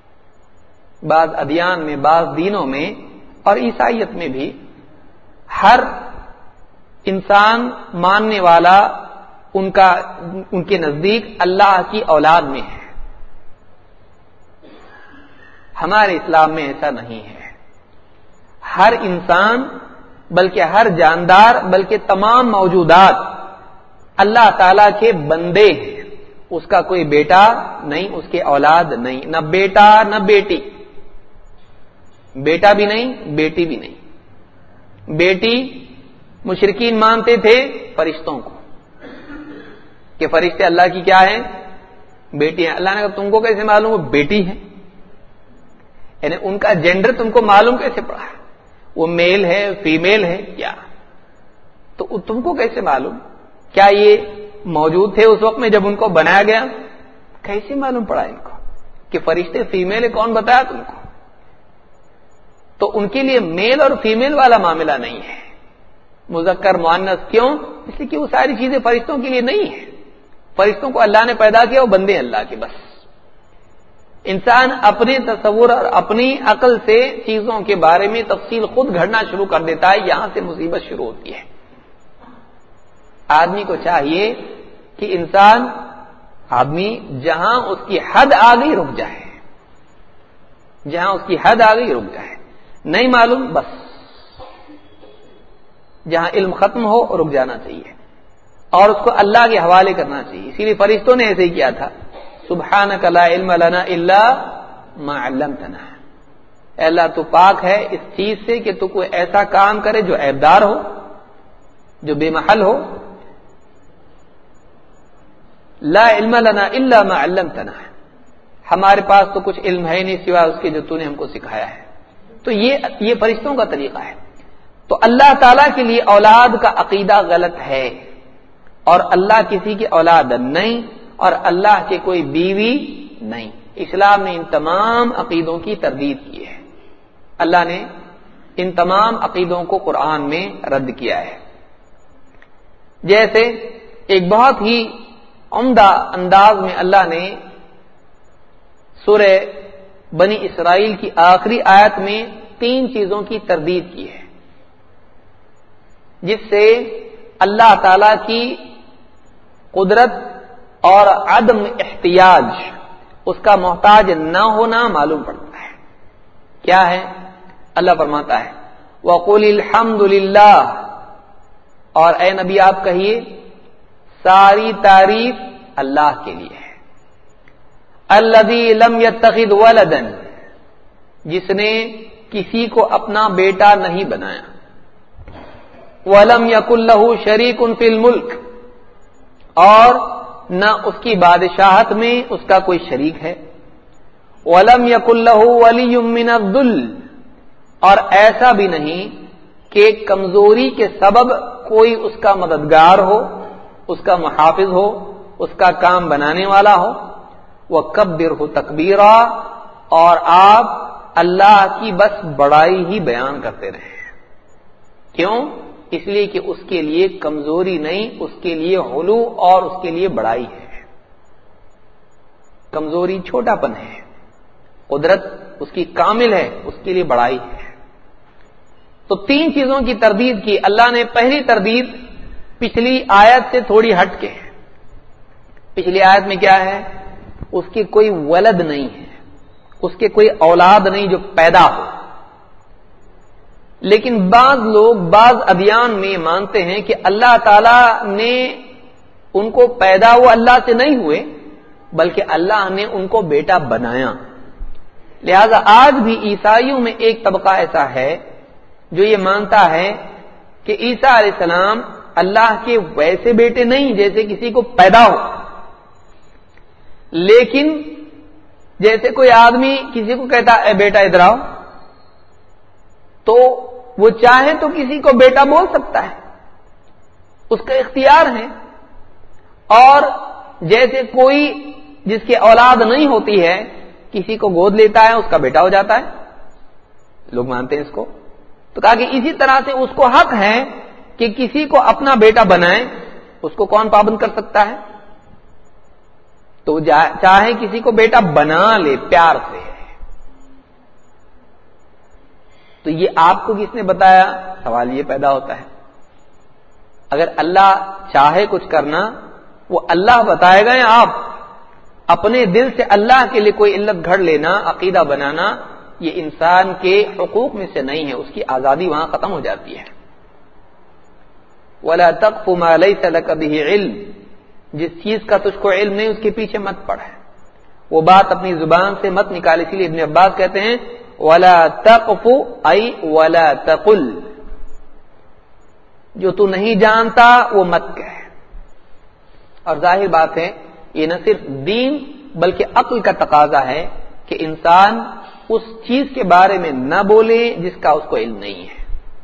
بعض ادیان میں، بعض دینوں میں اور عیسائیت میں بھی ہر انسان ماننے والا ان کا ان کے نزدیک اللہ کی اولاد میں ہے. ہمارے اسلام میں ایسا نہیں ہے. ہر انسان بلکہ ہر جاندار بلکہ تمام موجودات اللہ تعالی کے بندے ہیں. اس کا کوئی بیٹا نہیں، اس کے اولاد نہیں، نہ بیٹا نہ بیٹی. بیٹا بھی نہیں، بیٹی بھی نہیں. بیٹی مشرکین مانتے تھے فرشتوں کو کہ فرشتے اللہ کی کیا ہیں؟ بیٹی ہیں. اللہ نے کہا تم کو کیسے معلوم وہ بیٹی ہے؟ یعنی ان کا جینڈر تم کو معلوم کیسے پڑا؟ وہ میل ہے فیمیل ہے کیا؟ تو تم کو کیسے معلوم؟ کیا یہ موجود تھے اس وقت میں جب ان کو بنایا گیا؟ کیسے معلوم پڑا ان کو کہ فرشتے فیمیل ہے؟ کون بتایا تم کو؟ تو ان کے لیے میل اور فیمیل والا معاملہ نہیں ہے، مذکر مؤنث. کیوں؟ اس لیے کہ وہ ساری چیزیں فرشتوں کے لیے نہیں ہے. فرشتوں کو اللہ نے پیدا کیا، وہ بندے اللہ کے بس. انسان اپنے تصور اور اپنی عقل سے چیزوں کے بارے میں تفصیل خود گھڑنا شروع کر دیتا ہے. یہاں سے مصیبت شروع ہوتی ہے. آدمی کو چاہیے کہ انسان آدمی جہاں اس کی حد آ گئی رک جائے، جہاں اس کی حد آ گئی رک جائے. نہیں معلوم بس جہاں علم ختم ہو رک جانا چاہیے اور اس کو اللہ کے حوالے کرنا چاہیے. اسی لیے فرشتوں نے ایسے ہی کیا تھا، سبحانک لا علم لنا الا ما علمتنا. اے اللہ تو پاک ہے اس چیز سے کہ تو کوئی ایسا کام کرے جو عیبدار ہو، جو بے محل ہو. لا علم لنا الا ما علمتنا، ہمارے پاس تو کچھ علم ہے نہیں سوائے اس کے جو تو نے ہم کو سکھایا ہے. تو یہ یہ فرشتوں کا طریقہ ہے. تو اللہ تعالیٰ کے لیے اولاد کا عقیدہ غلط ہے، اور اللہ کسی کی اولاد نہیں، اور اللہ کے کوئی بیوی نہیں. اسلام نے ان تمام عقیدوں کی تردید کی ہے. اللہ نے ان تمام عقیدوں کو قرآن میں رد کیا ہے. جیسے ایک بہت ہی عمدہ انداز میں اللہ نے سورہ بنی اسرائیل کی آخری آیت میں تین چیزوں کی تردید کی ہے، جس سے اللہ تعالی کی قدرت اور عدم احتیاج، اس کا محتاج نہ ہونا معلوم پڑتا ہے. کیا ہے؟ اللہ فرماتا ہے وَقُلِ الْحَمْدُ لِلَّهِ، اور اے نبی آپ کہیے ساری تعریف اللہ کے لیے ہے. الذی لم یتخذ ولدا، جس نے کسی کو اپنا بیٹا نہیں بنایا. ولم یکن لہ شریک فی الملک، اور نہ اس کی بادشاہت میں اس کا کوئی شریک ہے. ولم یکن لہ ولی من الذل، اور ایسا بھی نہیں کہ کمزوری کے سبب کوئی اس کا مددگار ہو، اس کا محافظ ہو، اس کا کام بنانے والا ہو. وَكَبِّرْهُ تَكْبِيرًا، اور آپ اللہ کی بس بڑائی ہی بیان کرتے رہیں. کیوں؟ اس لیے کہ اس کے لیے کمزوری نہیں، اس کے لیے علو اور اس کے لیے بڑائی ہے. کمزوری چھوٹا پن ہے، قدرت اس کی کامل ہے، اس کے لیے بڑائی ہے. تو تین چیزوں کی تردید کی اللہ نے. پہلی تردید پچھلی آیت سے تھوڑی ہٹ کے ہے. پچھلی آیت میں کیا ہے؟ اس کی کوئی ولد نہیں ہے، اس کے کوئی اولاد نہیں جو پیدا ہو. لیکن بعض لوگ بعض ادیان میں مانتے ہیں کہ اللہ تعالی نے ان کو پیدا وہ اللہ سے نہیں ہوئے، بلکہ اللہ نے ان کو بیٹا بنایا. لہذا آج بھی عیسائیوں میں ایک طبقہ ایسا ہے جو یہ مانتا ہے کہ عیسیٰ علیہ السلام اللہ کے ویسے بیٹے نہیں جیسے کسی کو پیدا ہو. لیکن جیسے کوئی آدمی کسی کو کہتا اے بیٹا ادھر آؤ، تو وہ چاہے تو کسی کو بیٹا بول سکتا ہے، اس کا اختیار ہے. اور جیسے کوئی جس کی اولاد نہیں ہوتی ہے کسی کو گود لیتا ہے اس کا بیٹا ہو جاتا ہے، لوگ مانتے ہیں اس کو. تو کہا کہ اسی طرح سے اس کو حق ہے کہ کسی کو اپنا بیٹا بنائے. اس کو کون پابند کر سکتا ہے؟ تو چاہے کسی کو بیٹا بنا لے پیار سے. تو یہ آپ کو کس نے بتایا؟ سوال یہ پیدا ہوتا ہے. اگر اللہ چاہے کچھ کرنا وہ اللہ بتائے گا، یا آپ اپنے دل سے اللہ کے لیے کوئی علت گھڑ لینا، عقیدہ بنانا، یہ انسان کے حقوق میں سے نہیں ہے. اس کی آزادی وہاں ختم ہو جاتی ہے. وَلَا تَقْفُ مَا لَيْسَ لَكَ بِهِ عِلْمٌ، جس چیز کا تجھ کو علم نہیں اس کے پیچھے مت پڑ. وہ بات اپنی زبان سے مت نکال. اسی لیے ابن عباس کہتے ہیں وَلَا تَقْفُ أَيْ وَلَا تَقُلْ، جو تو نہیں جانتا وہ مت کہہ. اور ظاہر بات ہے یہ نہ صرف دین بلکہ عقل کا تقاضا ہے کہ انسان اس چیز کے بارے میں نہ بولے جس کا اس کو علم نہیں ہے.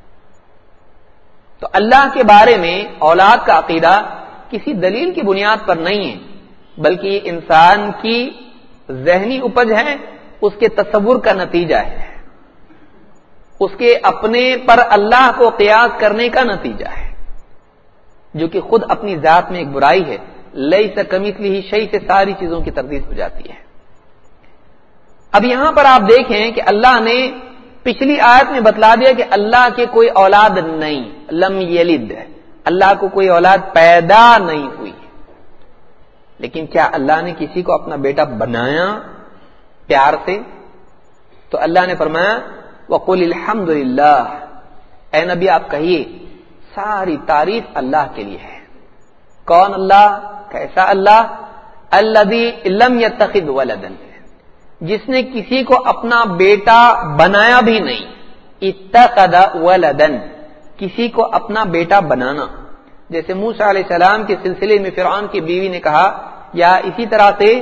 تو اللہ کے بارے میں اولاد کا عقیدہ کسی دلیل کی بنیاد پر نہیں ہے، بلکہ یہ انسان کی ذہنی اپج ہے، اس کے تصور کا نتیجہ ہے، اس کے اپنے پر اللہ کو قیاس کرنے کا نتیجہ ہے، جو کہ خود اپنی ذات میں ایک برائی ہے. لیس کمثلہ شیء سے ساری چیزوں کی تردید ہو جاتی ہے. اب یہاں پر آپ دیکھیں کہ اللہ نے پچھلی آیت میں بتلا دیا کہ اللہ کے کوئی اولاد نہیں، لم یلد، اللہ کو کوئی اولاد پیدا نہیں ہوئی. لیکن کیا اللہ نے کسی کو اپنا بیٹا بنایا پیار سے؟ تو اللہ نے فرمایا وَقُلِ الْحَمْدُ لِلَّهِ، اے نبی آپ کہیے ساری تعریف اللہ کے لیے ہے. کون اللہ؟ کیسا اللہ؟ الذی لم یتخذ ولدا، جس نے کسی کو اپنا بیٹا بنایا بھی نہیں. اتخذ ولدا، کسی کو اپنا بیٹا بنانا. جیسے موسیٰ علیہ السلام کے سلسلے میں فرعون کی بیوی نے کہا، یا اسی طرح سے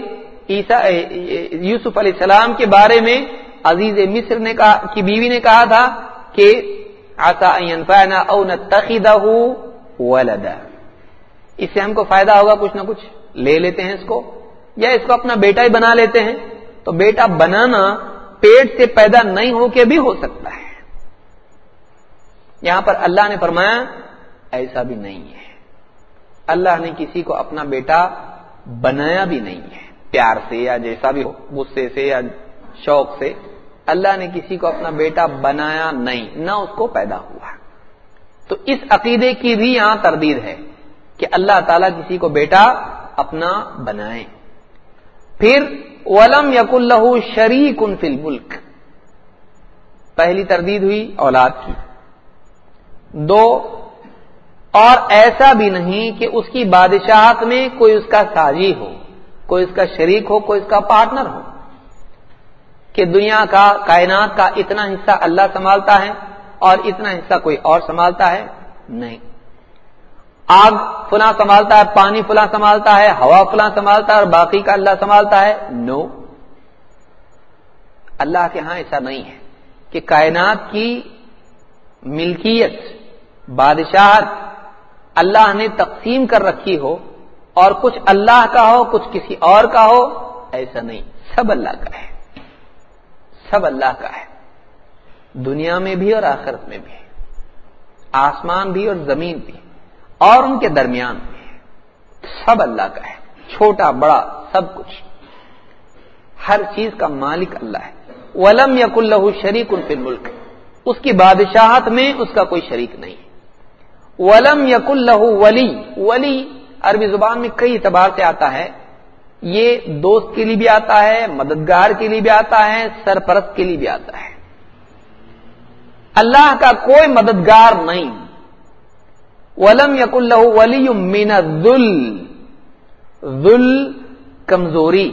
عیسیٰ یوسف علیہ السلام کے بارے میں عزیز مصر نے کہا کی بیوی نے کہا تھا کہ عسى ان ينفعنا او نتخذه ولدا، اس سے ہم کو فائدہ ہوگا کچھ نہ کچھ، لے لیتے ہیں اس کو یا اس کو اپنا بیٹا ہی بنا لیتے ہیں. تو بیٹا بنانا پیٹ سے پیدا نہیں ہو کے بھی ہو سکتا ہے. یہاں پر اللہ نے فرمایا ایسا بھی نہیں ہے، اللہ نے کسی کو اپنا بیٹا بنایا بھی نہیں ہے پیار سے یا جیسا بھی ہو، غصے سے یا شوق سے. اللہ نے کسی کو اپنا بیٹا بنایا نہیں، نہ اس کو پیدا ہوا. تو اس عقیدے کی بھی یہاں تردید ہے کہ اللہ تعالیٰ کسی کو بیٹا اپنا بنائے. پھر وَلَمْ يَكُنْ لَهُ شَرِيكٌ فِي الْمُلْكِ، پہلی تردید ہوئی اولاد کی. دو، اور ایسا بھی نہیں کہ اس کی بادشاہت میں کوئی اس کا ساجی ہو، کوئی اس کا شریک ہو، کوئی اس کا پارٹنر ہو، کہ دنیا کا کائنات کا اتنا حصہ اللہ سنبھالتا ہے اور اتنا حصہ کوئی اور سنبھالتا ہے. نہیں، آگ فلاں سنبھالتا ہے، پانی فلاں سنبھالتا ہے، ہوا فلاں سنبھالتا ہے اور باقی کا اللہ سنبھالتا ہے. نو، اللہ کے ہاں ایسا نہیں ہے کہ کائنات کی ملکیت، بادشاہت اللہ نے تقسیم کر رکھی ہو اور کچھ اللہ کا ہو کچھ کسی اور کا ہو. ایسا نہیں، سب اللہ کا ہے، سب اللہ کا ہے، دنیا میں بھی اور آخرت میں بھی، آسمان بھی اور زمین بھی اور ان کے درمیان بھی، سب اللہ کا ہے، چھوٹا بڑا سب کچھ، ہر چیز کا مالک اللہ ہے. وَلَمْ يَكُنْ لَهُ شَرِيكٌ فِي الْمُلْكِ، اس کی بادشاہت میں اس کا کوئی شریک نہیں. وَلَمْ يَكُنْ لَهُ وَلِي، ولی عربی زبان میں کئی اعتبار سے آتا ہے، یہ دوست کے لیے بھی آتا ہے، مددگار کے لیے بھی آتا ہے، سرپرست کے لیے بھی آتا ہے. اللہ کا کوئی مددگار نہیں. وَلَمْ يَكُنْ لَهُ وَلِيٌّ مِّنَ الذُّلِّ، ذل کمزوری،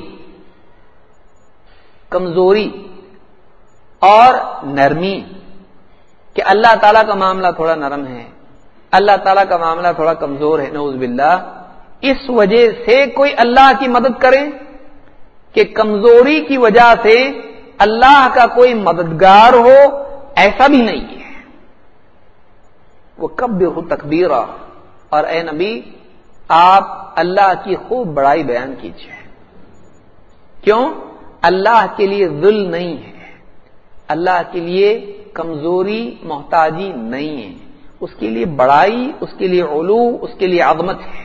کمزوری اور نرمی، کہ اللہ تعالیٰ کا معاملہ تھوڑا نرم ہے، اللہ تعالیٰ کا معاملہ تھوڑا کمزور ہے، نعوذ باللہ. اس وجہ سے کوئی اللہ کی مدد کرے کہ کمزوری کی وجہ سے اللہ کا کوئی مددگار ہو، ایسا بھی نہیں ہے. وہ کبرہ تکبیرا، اور اے نبی آپ اللہ کی خوب بڑائی بیان کیجیے. کیوں؟ اللہ کے لیے ذل نہیں ہے، اللہ کے لیے کمزوری محتاجی نہیں ہے، اس کے لیے بڑائی، اس کے لیے علو، اس کے لیے عظمت ہے.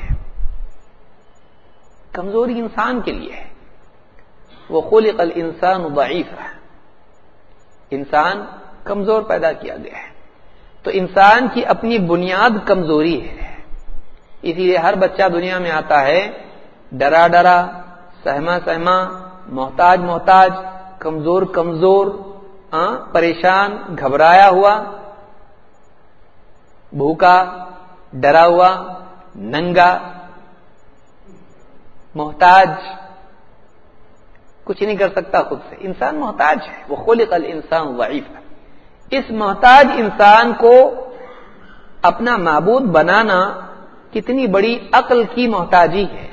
کمزوری انسان کے لیے ہے. وَخُلِقَ الْإِنسَانُ ضَعِيفًا، انسان کمزور پیدا کیا گیا ہے. تو انسان کی اپنی بنیاد کمزوری ہے، اسی لیے ہر بچہ دنیا میں آتا ہے ڈرا ڈرا، سہما سہما، محتاج محتاج، کمزور کمزور، آں پریشان، گھبرایا ہوا، بھوکا، ڈرا ہوا، ننگا، محتاج، کچھ نہیں کر سکتا خود سے. انسان محتاج ہے. وَخُلِقَ الْإِنسَانُ ضَعِيفًا، اس محتاج انسان کو اپنا معبود بنانا کتنی بڑی عقل کی محتاجی ہے.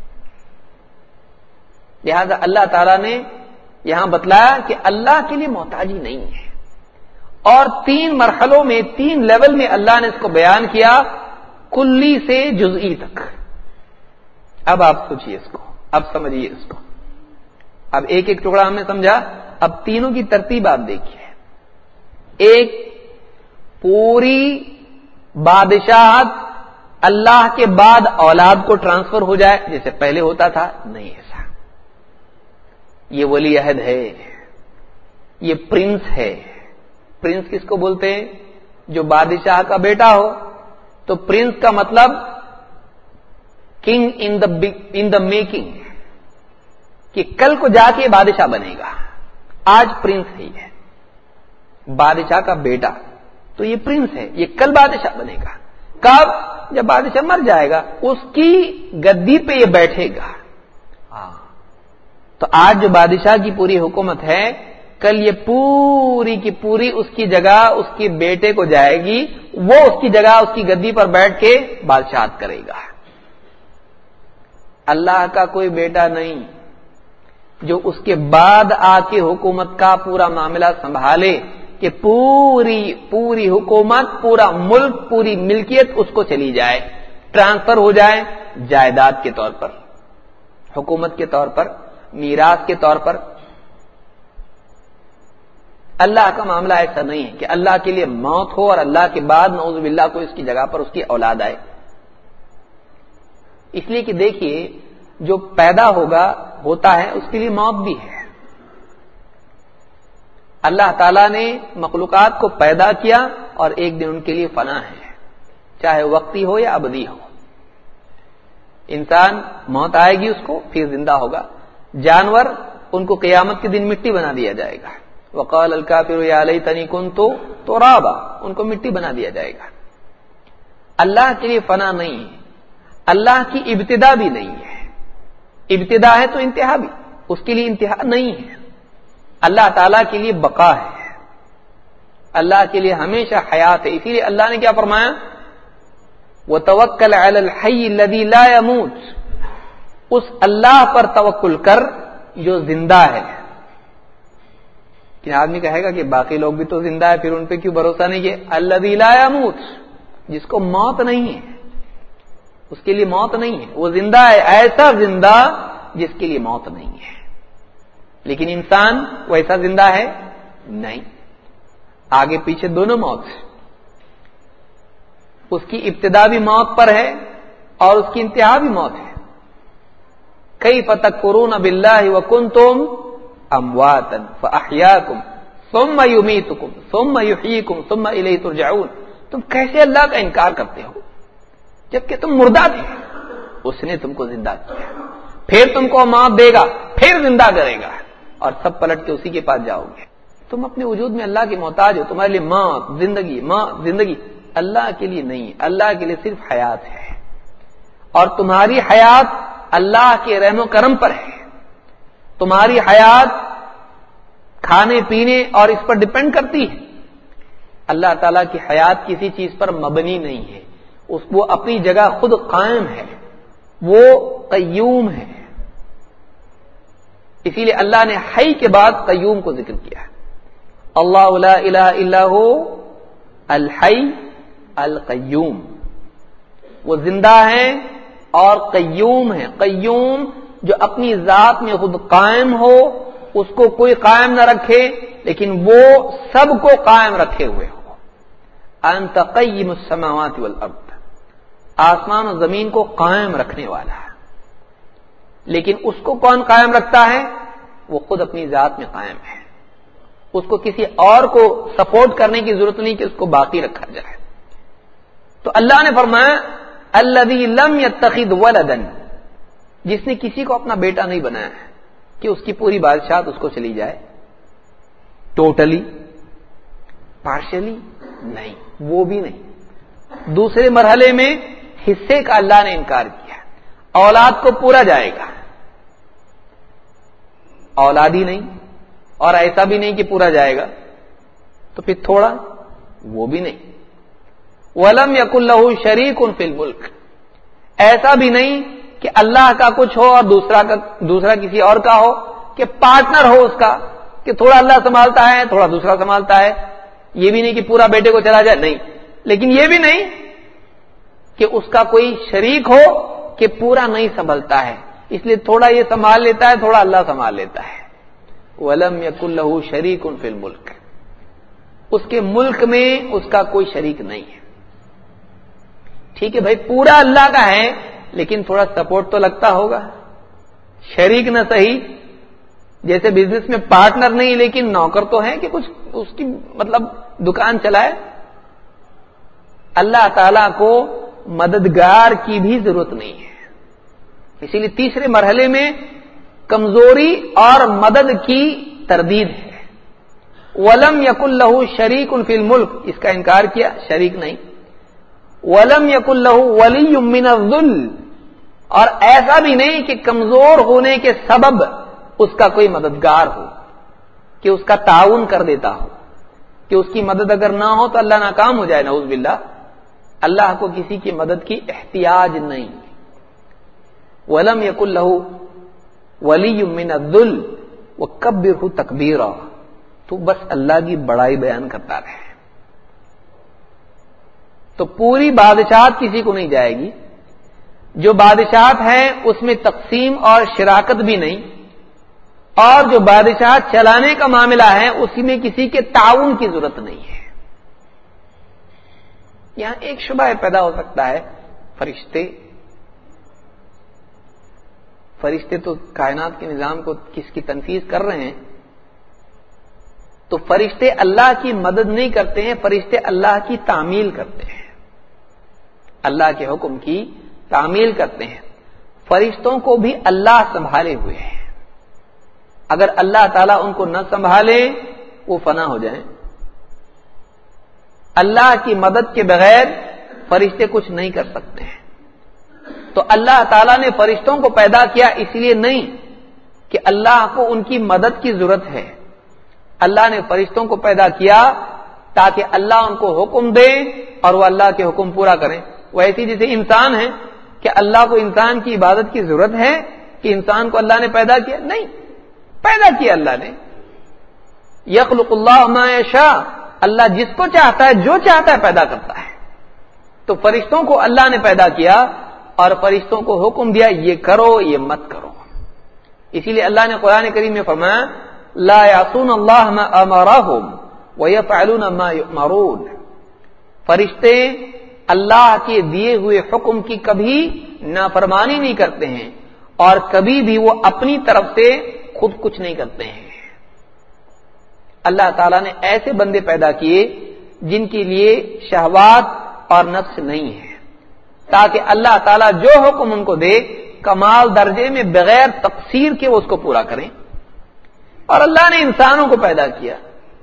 لہذا اللہ تعالیٰ نے یہاں بتلایا کہ اللہ کے لیے محتاجی نہیں ہے. اور تین مرحلوں میں، تین لیول میں اللہ نے اس کو بیان کیا، کلی سے جزئی تک. اب آپ سوچئے اس کو، اب سمجھیے اس کو. اب ایک ایک ٹکڑا ہم نے سمجھا، اب تینوں کی ترتیب آپ دیکھیے. ایک، پوری بادشاہت اللہ کے بعد اولاد کو ٹرانسفر ہو جائے جیسے پہلے ہوتا تھا، نہیں ایسا. یہ ولی عہد ہے، یہ پرنس ہے. پرنس کس کو بولتے ہیں؟ جو بادشاہ کا بیٹا ہو. تو پرنس کا مطلب king in the in the making, کہ کل کو جا کے بادشاہ بنے گا. آج پرنس ہی ہے، بادشاہ کا بیٹا، تو یہ پرنس ہے، یہ کل بادشاہ بنے گا. کب؟ جب بادشاہ مر جائے گا، اس کی گدی پہ یہ بیٹھے گا. تو آج جو بادشاہ کی پوری حکومت ہے، کل یہ پوری کی پوری اس کی جگہ اس کے بیٹے کو جائے گی، وہ اس کی جگہ اس کی گدی پر بیٹھ کے بادشاہت کرے گا. اللہ کا کوئی بیٹا نہیں، جو اس کے بعد آ کے حکومت کا پورا معاملہ سنبھالے کہ پوری پوری حکومت، پورا ملک، پوری ملکیت اس کو چلی جائے، ٹرانسفر ہو جائے جائیداد کے طور پر، حکومت کے طور پر، میراث کے طور پر۔ اللہ کا معاملہ ایسا نہیں ہے کہ اللہ کے لیے موت ہو اور اللہ کے بعد نعوذ باللہ کو اس کی جگہ پر اس کی اولاد آئے۔ اس لیے کہ دیکھیے جو پیدا ہوگا ہوتا ہے اس کے لیے موت بھی ہے۔ اللہ تعالیٰ نے مخلوقات کو پیدا کیا اور ایک دن ان کے لیے فنا ہے، چاہے وقتی ہو یا ابدی ہو۔ انسان موت آئے گی اس کو، پھر زندہ ہوگا۔ جانور ان کو قیامت کے دن مٹی بنا دیا جائے گا۔ وقال الکافر یا لیتنی کنت ترابا، ان کو مٹی بنا دیا جائے گا۔ اللہ کے لیے فنا نہیں ہے، اللہ کی ابتدا بھی نہیں ہے۔ ابتدا ہے تو انتہا بھی، اس کے لیے انتہا نہیں ہے۔ اللہ تعالیٰ کے لیے بقا ہے، اللہ کے لیے ہمیشہ حیات ہے۔ اسی لیے اللہ نے کیا فرمایا؟ وَتَوَكَّلْ عَلَى الْحَيِّ الَّذِي لَا يَمُوتُ، اس اللہ پر توکل کر جو زندہ ہے۔ کہ آدمی کہے گا کہ باقی لوگ بھی تو زندہ ہے، پھر ان پہ کیوں بھروسہ نہیں ہے؟ الَّذِي لَا يَمُوتُ، جس کو موت نہیں ہے، اس کے لیے موت نہیں ہے، وہ زندہ ہے، ایسا زندہ جس کے لیے موت نہیں ہے۔ لیکن انسان ویسا زندہ ہے نہیں، آگے پیچھے دونوں موت، اس کی ابتدا بھی موت پر ہے اور اس کی انتہا بھی موت ہے۔ کیف تکفرون باللہ وکنتم امواتا فاحیاکم ثم یمیتکم ثم یحییکم ثم الیہ ترجعون، تم کیسے اللہ کا انکار کرتے ہو جبکہ تم مردہ تھے، اس نے تم کو زندہ کیا، پھر تم کو موت دے گا، پھر زندہ کرے گا، اور سب پلٹ کے اسی کے پاس جاؤ گے۔ تم اپنے وجود میں اللہ کے محتاج ہو، تمہارے لیے موت، زندگی، موت، زندگی اللہ کے لیے نہیں، اللہ کے لیے صرف حیات ہے، اور تمہاری حیات اللہ کے رحم و کرم پر ہے۔ تمہاری حیات کھانے پینے اور اس پر ڈپینڈ کرتی ہے۔ اللہ تعالیٰ کی حیات کسی چیز پر مبنی نہیں ہے، اس وہ اپنی جگہ خود قائم ہے، وہ قیوم ہے۔ اسی لیے اللہ نے حی کے بعد قیوم کو ذکر کیا، اللہ لا الہ الا ہو الحی القیوم، وہ زندہ ہے اور قیوم ہے۔ قیوم جو اپنی ذات میں خود قائم ہو، اس کو کوئی قائم نہ رکھے لیکن وہ سب کو قائم رکھے ہوئے ہو۔ انت قیم السماوات والارض، آسمان و زمین کو قائم رکھنے والا ہے، لیکن اس کو کون قائم رکھتا ہے؟ وہ خود اپنی ذات میں قائم ہے، اس کو کسی اور کو سپورٹ کرنے کی ضرورت نہیں کہ اس کو باقی رکھا جائے۔ تو اللہ نے فرمایا الذی لم یتخذ ولدا، جس نے کسی کو اپنا بیٹا نہیں بنایا ہے کہ اس کی پوری بادشاہت اس کو چلی جائے، ٹوٹلی پارشلی نہیں، وہ بھی نہیں۔ دوسرے مرحلے میں حصے کا اللہ نے انکار کیا، اولاد کو پورا جائے گا، اولاد ہی نہیں، اور ایسا بھی نہیں کہ پورا جائے گا، تو پھر تھوڑا، وہ بھی نہیں۔ وَلَمْ يَكُنْ لَهُ شَرِيكٌ فِي الْمُلْكِ، ایسا بھی نہیں کہ اللہ کا کچھ ہو اور دوسرا کا دوسرا کسی اور کا ہو، کہ پارٹنر ہو اس کا، کہ تھوڑا اللہ سنبھالتا ہے تھوڑا دوسرا سنبھالتا ہے۔ یہ بھی نہیں کہ پورا بیٹے کو چلا جائے، نہیں، لیکن یہ بھی نہیں کہ اس کا کوئی شریک ہو کہ پورا نہیں سنبھلتا ہے، اس لیے تھوڑا یہ سنبھال لیتا ہے تھوڑا اللہ سنبھال لیتا ہے۔ وَلَمْ يَكُنْ لَهُ شَرِيكٌ فِي الْمُلْكِ، اس کے ملک میں اس کا کوئی شریک نہیں ہے۔ ٹھیک ہے بھائی، پورا اللہ کا ہے لیکن تھوڑا سپورٹ تو لگتا ہوگا، شریک نہ صحیح، جیسے بزنس میں پارٹنر نہیں لیکن نوکر تو ہے کہ کچھ اس کی مطلب دکان چلائے۔ اللہ تعالی کو مددگار کی بھی ضرورت نہیں ہے، اسی لیے تیسرے مرحلے میں کمزوری اور مدد کی تردید ہے۔ وَلَمْ يَكُنْ لَهُ شَرِيكٌ فِي الْمُلْكِ، اس کا انکار کیا، شریک نہیں۔ وَلَمْ يَكُنْ لَهُ وَلِيٌّ مِّنَ الذُّلِّ، اور ایسا بھی نہیں کہ کمزور ہونے کے سبب اس کا کوئی مددگار ہو، کہ اس کا تعاون کر دیتا ہو، کہ اس کی مدد اگر نہ ہو تو اللہ ناکام ہو جائے، نعوذ باللہ۔ اللہ کو کسی کی مدد کی احتیاج نہیں۔ وَلَمْ يَكُنْ لَهُ ولی من الذل وکبرہ تکبیرا، تو بس اللہ کی بڑائی بیان کرتا رہے. تو پوری بادشاہت کسی کو نہیں جائے گی. جو بادشاہت ہے اس میں تقسیم اور شراکت بھی نہیں، اور جو بادشاہت چلانے کا معاملہ ہے اسی میں کسی کے تعاون کی ضرورت نہیں ہے. یہاں ایک شبہ پیدا ہو سکتا ہے، فرشتے فرشتے تو کائنات کے نظام کو کس کی تنفیذ کر رہے ہیں، تو فرشتے اللہ کی مدد نہیں کرتے ہیں، فرشتے اللہ کی تعمیل کرتے ہیں، اللہ کے حکم کی تعمیل کرتے ہیں. فرشتوں کو بھی اللہ سنبھالے ہوئے ہیں. اگر اللہ تعالیٰ ان کو نہ سنبھالے وہ فنا ہو جائیں. اللہ کی مدد کے بغیر فرشتے کچھ نہیں کر سکتے ہیں. تو اللہ تعالیٰ نے فرشتوں کو پیدا کیا اس لیے نہیں کہ اللہ کو ان کی مدد کی ضرورت ہے. اللہ نے فرشتوں کو پیدا کیا تاکہ اللہ ان کو حکم دے اور وہ اللہ کے حکم پورا کریں. ویسے جیسے انسان ہے کہ اللہ کو انسان کی عبادت کی ضرورت ہے کہ انسان کو اللہ نے پیدا کیا؟ نہیں، پیدا کیا اللہ نے. یخلق اللہ ما یشاء، اللہ جس کو چاہتا ہے جو چاہتا ہے پیدا کرتا ہے. تو فرشتوں کو اللہ نے پیدا کیا اور فرشتوں کو حکم دیا یہ کرو یہ مت کرو. اسی لیے اللہ نے قرآن کریم میں فرمایا لا یعصون اللہ ما امرهم ویفعلون ما یؤمرون. فرشتے اللہ کے دیے ہوئے حکم کی کبھی نافرمانی نہیں کرتے ہیں اور کبھی بھی وہ اپنی طرف سے خود کچھ نہیں کرتے ہیں. اللہ تعالیٰ نے ایسے بندے پیدا کیے جن کے لیے شہوات اور نفس نہیں ہے، تاکہ اللہ تعالیٰ جو حکم ان کو دے کمال درجے میں بغیر تقصیر کے وہ اس کو پورا کریں. اور اللہ نے انسانوں کو پیدا کیا،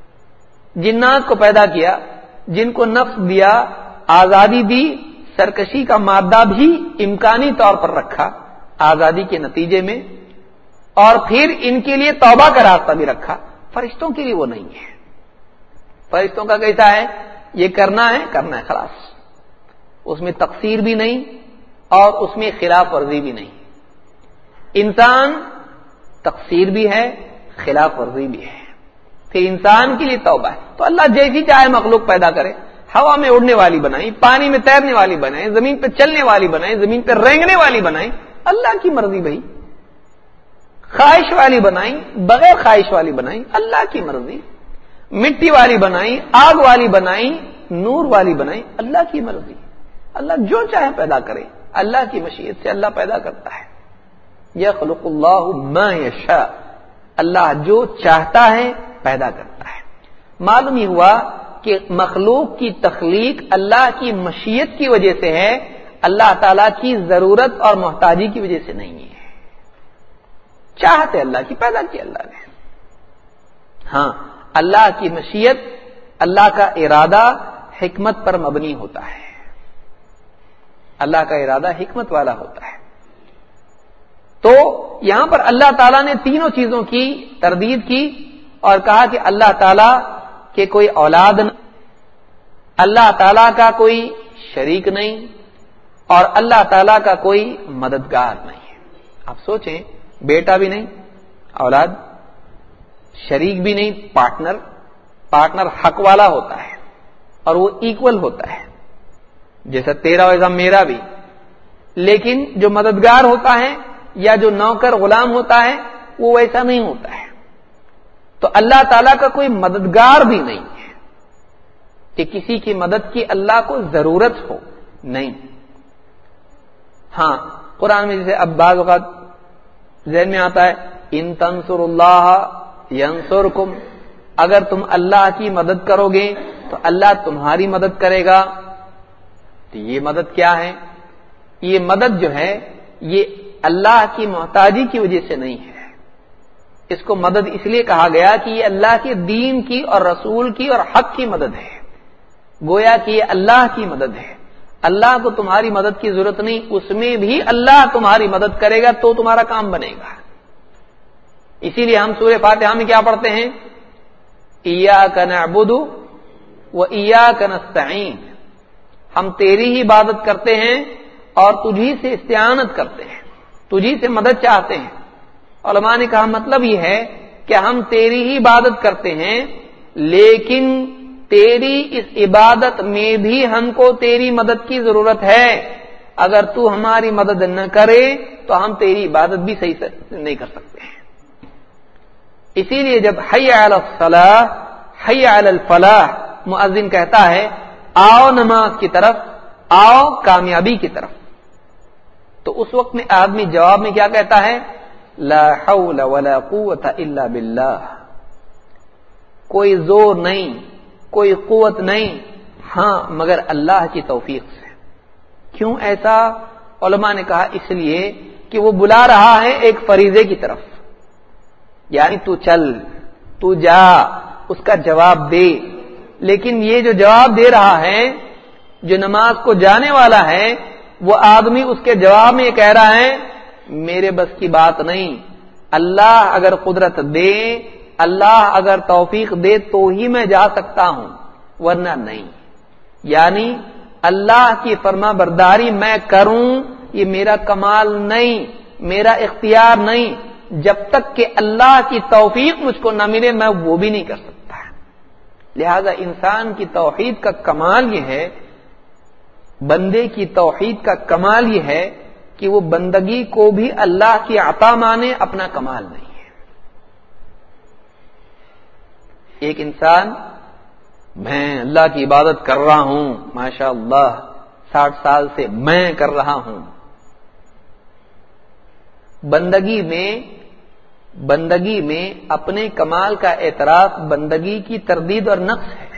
جنات کو پیدا کیا، جن کو نفس دیا، آزادی دی، سرکشی کا مادہ بھی امکانی طور پر رکھا آزادی کے نتیجے میں، اور پھر ان کے لیے توبہ کا راستہ بھی رکھا. فرشتوں کے لیے وہ نہیں ہے. فرشتوں کا کیسا ہے؟ یہ کرنا ہے کرنا ہے خلاص، اس میں تقصیر بھی نہیں اور اس میں خلاف ورزی بھی نہیں. انسان تقصیر بھی ہے خلاف ورزی بھی ہے. پھر انسان کے لیے توبہ ہے. تو اللہ جیسی چاہے مخلوق پیدا کرے، ہوا میں اڑنے والی بنائی، پانی میں تیرنے والی بنائے، زمین پہ چلنے والی بنائے، زمین پہ رینگنے والی بنائے، اللہ کی مرضی بھائی. خواہش والی بنائی، بغیر خواہش والی بنائی، اللہ کی مرضی. مٹی والی بنائی، آگ والی بنائی، نور والی بنائی، اللہ کی مرضی. اللہ جو چاہے پیدا کرے، اللہ کی مشیت سے اللہ پیدا کرتا ہے. یخلق اللہ ما یشاء، اللہ جو چاہتا ہے پیدا کرتا ہے. معلوم ہی ہوا کہ مخلوق کی تخلیق اللہ کی مشیت کی وجہ سے ہے، اللہ تعالی کی ضرورت اور محتاجی کی وجہ سے نہیں ہے. چاہتے اللہ کی پیدا کی اللہ نے. ہاں اللہ کی مشیت، اللہ کا ارادہ حکمت پر مبنی ہوتا ہے. اللہ کا ارادہ حکمت والا ہوتا ہے. تو یہاں پر اللہ تعالیٰ نے تینوں چیزوں کی تردید کی اور کہا کہ اللہ تعالیٰ کے کوئی اولاد نہیں، اللہ تعالیٰ کا کوئی شریک نہیں، اور اللہ تعالیٰ کا کوئی مددگار نہیں ہے. آپ سوچیں، بیٹا بھی نہیں، اولاد، شریک بھی نہیں، پارٹنر. پارٹنر حق والا ہوتا ہے اور وہ ایکول ہوتا ہے، جیسا تیرا ویسا میرا بھی. لیکن جو مددگار ہوتا ہے یا جو نوکر غلام ہوتا ہے وہ ویسا نہیں ہوتا ہے. تو اللہ تعالیٰ کا کوئی مددگار بھی نہیں ہے کہ کسی کی مدد کی اللہ کو ضرورت ہو، نہیں. ہاں قرآن میں جیسے اب بعض اوقات ذہن میں آتا ہے ان تنصر اللہ ینصرکم، اگر تم اللہ کی مدد کرو گے تو اللہ تمہاری مدد کرے گا. تو یہ مدد کیا ہے؟ یہ مدد جو ہے یہ اللہ کی محتاجی کی وجہ سے نہیں ہے. اس کو مدد اس لیے کہا گیا کہ یہ اللہ کے دین کی اور رسول کی اور حق کی مدد ہے. گویا کہ یہ اللہ کی مدد ہے. اللہ کو تمہاری مدد کی ضرورت نہیں، اس میں بھی اللہ تمہاری مدد کرے گا تو تمہارا کام بنے گا. اسی لیے ہم سورہ فاتحہ میں کیا پڑھتے ہیں؟ ایاک نعبد و ایاک نستعین، ہم تیری ہی عبادت کرتے ہیں اور تجھی سے استعانت کرتے ہیں، تجھی سے مدد چاہتے ہیں. علماء نے کہا مطلب یہ ہے کہ ہم تیری ہی عبادت کرتے ہیں، لیکن تیری اس عبادت میں بھی ہم کو تیری مدد کی ضرورت ہے. اگر تو ہماری مدد نہ کرے تو ہم تیری عبادت بھی صحیح سے نہیں کر سکتے ہیں. اسی لیے جب حی علی الصلاح حی علی الفلاح مؤذن کہتا ہے آؤ نماز کی طرف، آؤ کامیابی کی طرف، تو اس وقت میں آدمی جواب میں کیا کہتا ہے؟ لا حول ولا قوت الا باللہ. کوئی زور نہیں، کوئی قوت نہیں، ہاں مگر اللہ کی توفیق سے. کیوں ایسا؟ علماء نے کہا اس لیے کہ وہ بلا رہا ہے ایک فریضے کی طرف، یعنی تو چل، تو جا، اس کا جواب دے. لیکن یہ جو جواب دے رہا ہے، جو نماز کو جانے والا ہے، وہ آدمی اس کے جواب میں یہ کہہ رہا ہے میرے بس کی بات نہیں، اللہ اگر قدرت دے، اللہ اگر توفیق دے تو ہی میں جا سکتا ہوں، ورنہ نہیں. یعنی اللہ کی فرما برداری میں کروں یہ میرا کمال نہیں، میرا اختیار نہیں. جب تک کہ اللہ کی توفیق مجھ کو نہ ملے میں وہ بھی نہیں کر سکتا. لہذا انسان کی توحید کا کمال یہ ہے، بندے کی توحید کا کمال یہ ہے کہ وہ بندگی کو بھی اللہ کی عطا مانے، اپنا کمال نہیں ہے. ایک انسان میں اللہ کی عبادت کر رہا ہوں، ماشاء اللہ ساٹھ سال سے میں کر رہا ہوں. بندگی میں بندگی میں اپنے کمال کا اعتراف بندگی کی تردید اور نقص ہے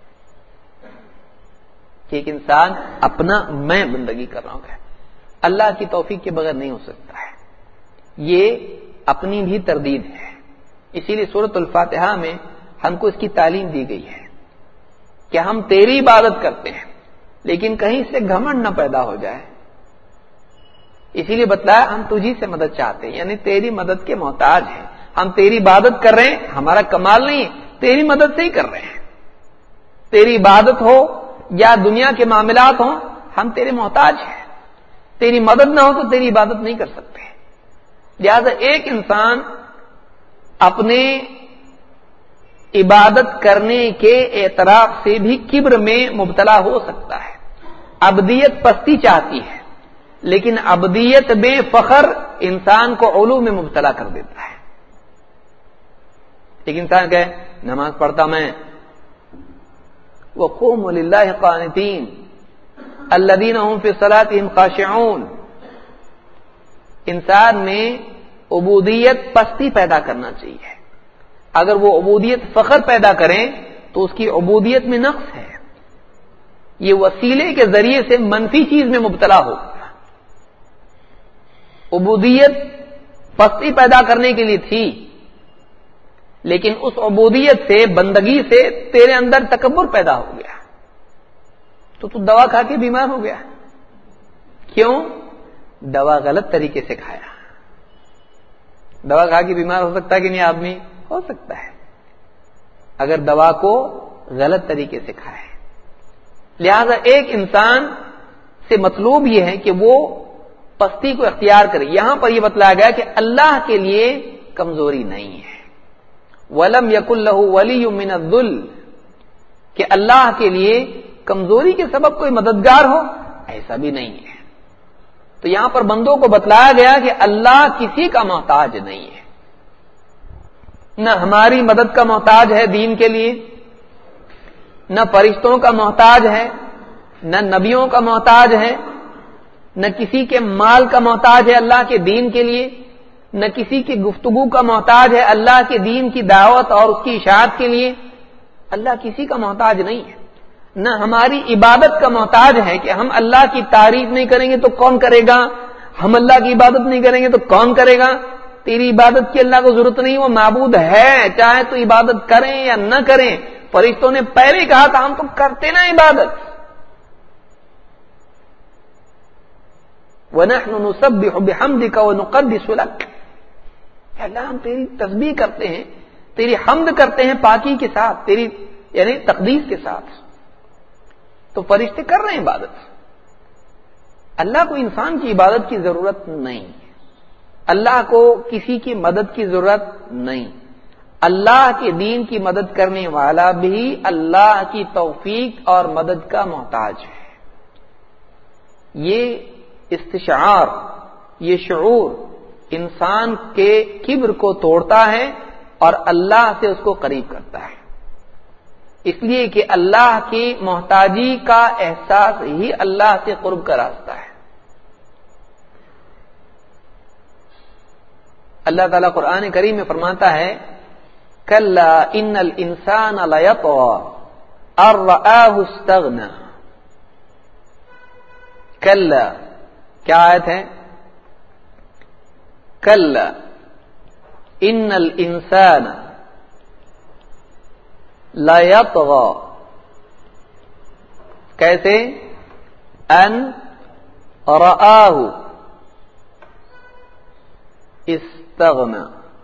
کہ ایک انسان اپنا میں بندگی کر رہا ہوں کہ اللہ کی توفیق کے بغیر نہیں ہو سکتا ہے. یہ اپنی بھی تردید ہے. اسی لیے سورۃ الفاتحہ میں ہم کو اس کی تعلیم دی گئی ہے کہ ہم تیری عبادت کرتے ہیں لیکن کہیں سے گھمنڈ نہ پیدا ہو جائے. اسی لیے بتلایا ہم تجھی سے مدد چاہتے ہیں، یعنی تیری مدد کے محتاج ہیں. ہم تیری عبادت کر رہے ہیں، ہمارا کمال نہیں ہے، تیری مدد سے ہی کر رہے ہیں. تیری عبادت ہو یا دنیا کے معاملات ہوں، ہم تیرے محتاج ہیں. تیری مدد نہ ہو تو تیری عبادت نہیں کر سکتے. لہذا ایک انسان اپنے عبادت کرنے کے اعتراف سے بھی کبر میں مبتلا ہو سکتا ہے. عبدیت پستی چاہتی ہے، لیکن عبدیت میں فخر انسان کو علو میں مبتلا کر دیتا ہے. ایک انسان کہے نماز پڑھتا میں، وَقُومُوا لِلَّهِ قَانِتِينَ الَّذِينَ هُمْ فِي صَلَاتِهِمْ خَاشِعُونَ. انسان میں عبودیت پستی پیدا کرنا چاہیے. اگر وہ عبودیت فخر پیدا کریں تو اس کی عبودیت میں نقص ہے. یہ وسیلے کے ذریعے سے منفی چیز میں مبتلا ہو. عبودیت پستی پیدا کرنے کے لیے تھی، لیکن اس عبودیت سے، بندگی سے تیرے اندر تکبر پیدا ہو گیا تو تو دوا کھا کے بیمار ہو گیا. کیوں؟ دوا غلط طریقے سے کھایا. دوا کھا کے بیمار ہو سکتا ہے کہ نہیں آدمی؟ ہو سکتا ہے اگر دوا کو غلط طریقے سے کھائے. لہذا ایک انسان سے مطلوب یہ ہے کہ وہ پستی کو اختیار کرے. یہاں پر یہ بتلایا گیا کہ اللہ کے لیے کمزوری نہیں ہے. وَلَمْ يَكُنْ لَهُ وَلِيٌّ مِّنَ الذُّلِّ، کہ اللہ کے لیے کمزوری کے سبب کوئی مددگار ہو، ایسا بھی نہیں ہے. تو یہاں پر بندوں کو بتلایا گیا کہ اللہ کسی کا محتاج نہیں ہے. نہ ہماری مدد کا محتاج ہے دین کے لیے، نہ فرشتوں کا محتاج ہے، نہ نبیوں کا محتاج ہے، نہ کسی کے مال کا محتاج ہے اللہ کے دین کے لیے، نہ کسی کی گفتگو کا محتاج ہے اللہ کے دین کی دعوت اور اس کی اشاعت کے لیے. اللہ کسی کا محتاج نہیں ہے. نہ ہماری عبادت کا محتاج ہے کہ ہم اللہ کی تعریف نہیں کریں گے تو کون کرے گا، ہم اللہ کی عبادت نہیں کریں گے تو کون کرے گا. تیری عبادت کی اللہ کو ضرورت نہیں، وہ معبود ہے، چاہے تو عبادت کریں یا نہ کریں. فرشتوں نے پہلے کہا تھا ہم تو کرتے نا عبادت. وَنَحْنُ نُسَبِّحُ بِحَمْدِكَ وَنُقَدِّسُ لَكَ. اللہ ہم تیری تسبیح کرتے ہیں، تیری حمد کرتے ہیں پاکی کے ساتھ، تیری یعنی تقدیس کے ساتھ. تو فرشتے کر رہے ہیں عبادت. اللہ کو انسان کی عبادت کی ضرورت نہیں. اللہ کو کسی کی مدد کی ضرورت نہیں، اللہ کے دین کی مدد کرنے والا بھی اللہ کی توفیق اور مدد کا محتاج ہے۔ یہ استشعار، یہ شعور انسان کے کبر کو توڑتا ہے اور اللہ سے اس کو قریب کرتا ہے، اس لیے کہ اللہ کی محتاجی کا احساس ہی اللہ سے قرب کا راستہ ہے۔ اللہ تعالیٰ قرآن کریم میں فرماتا ہے کلا ان الانسان لیطغی ان رآہ استغنی۔ کلا کیا آیت ہے؟ کلا ان الانسان لیطغی، کیسے؟ ان رآہ استغنی،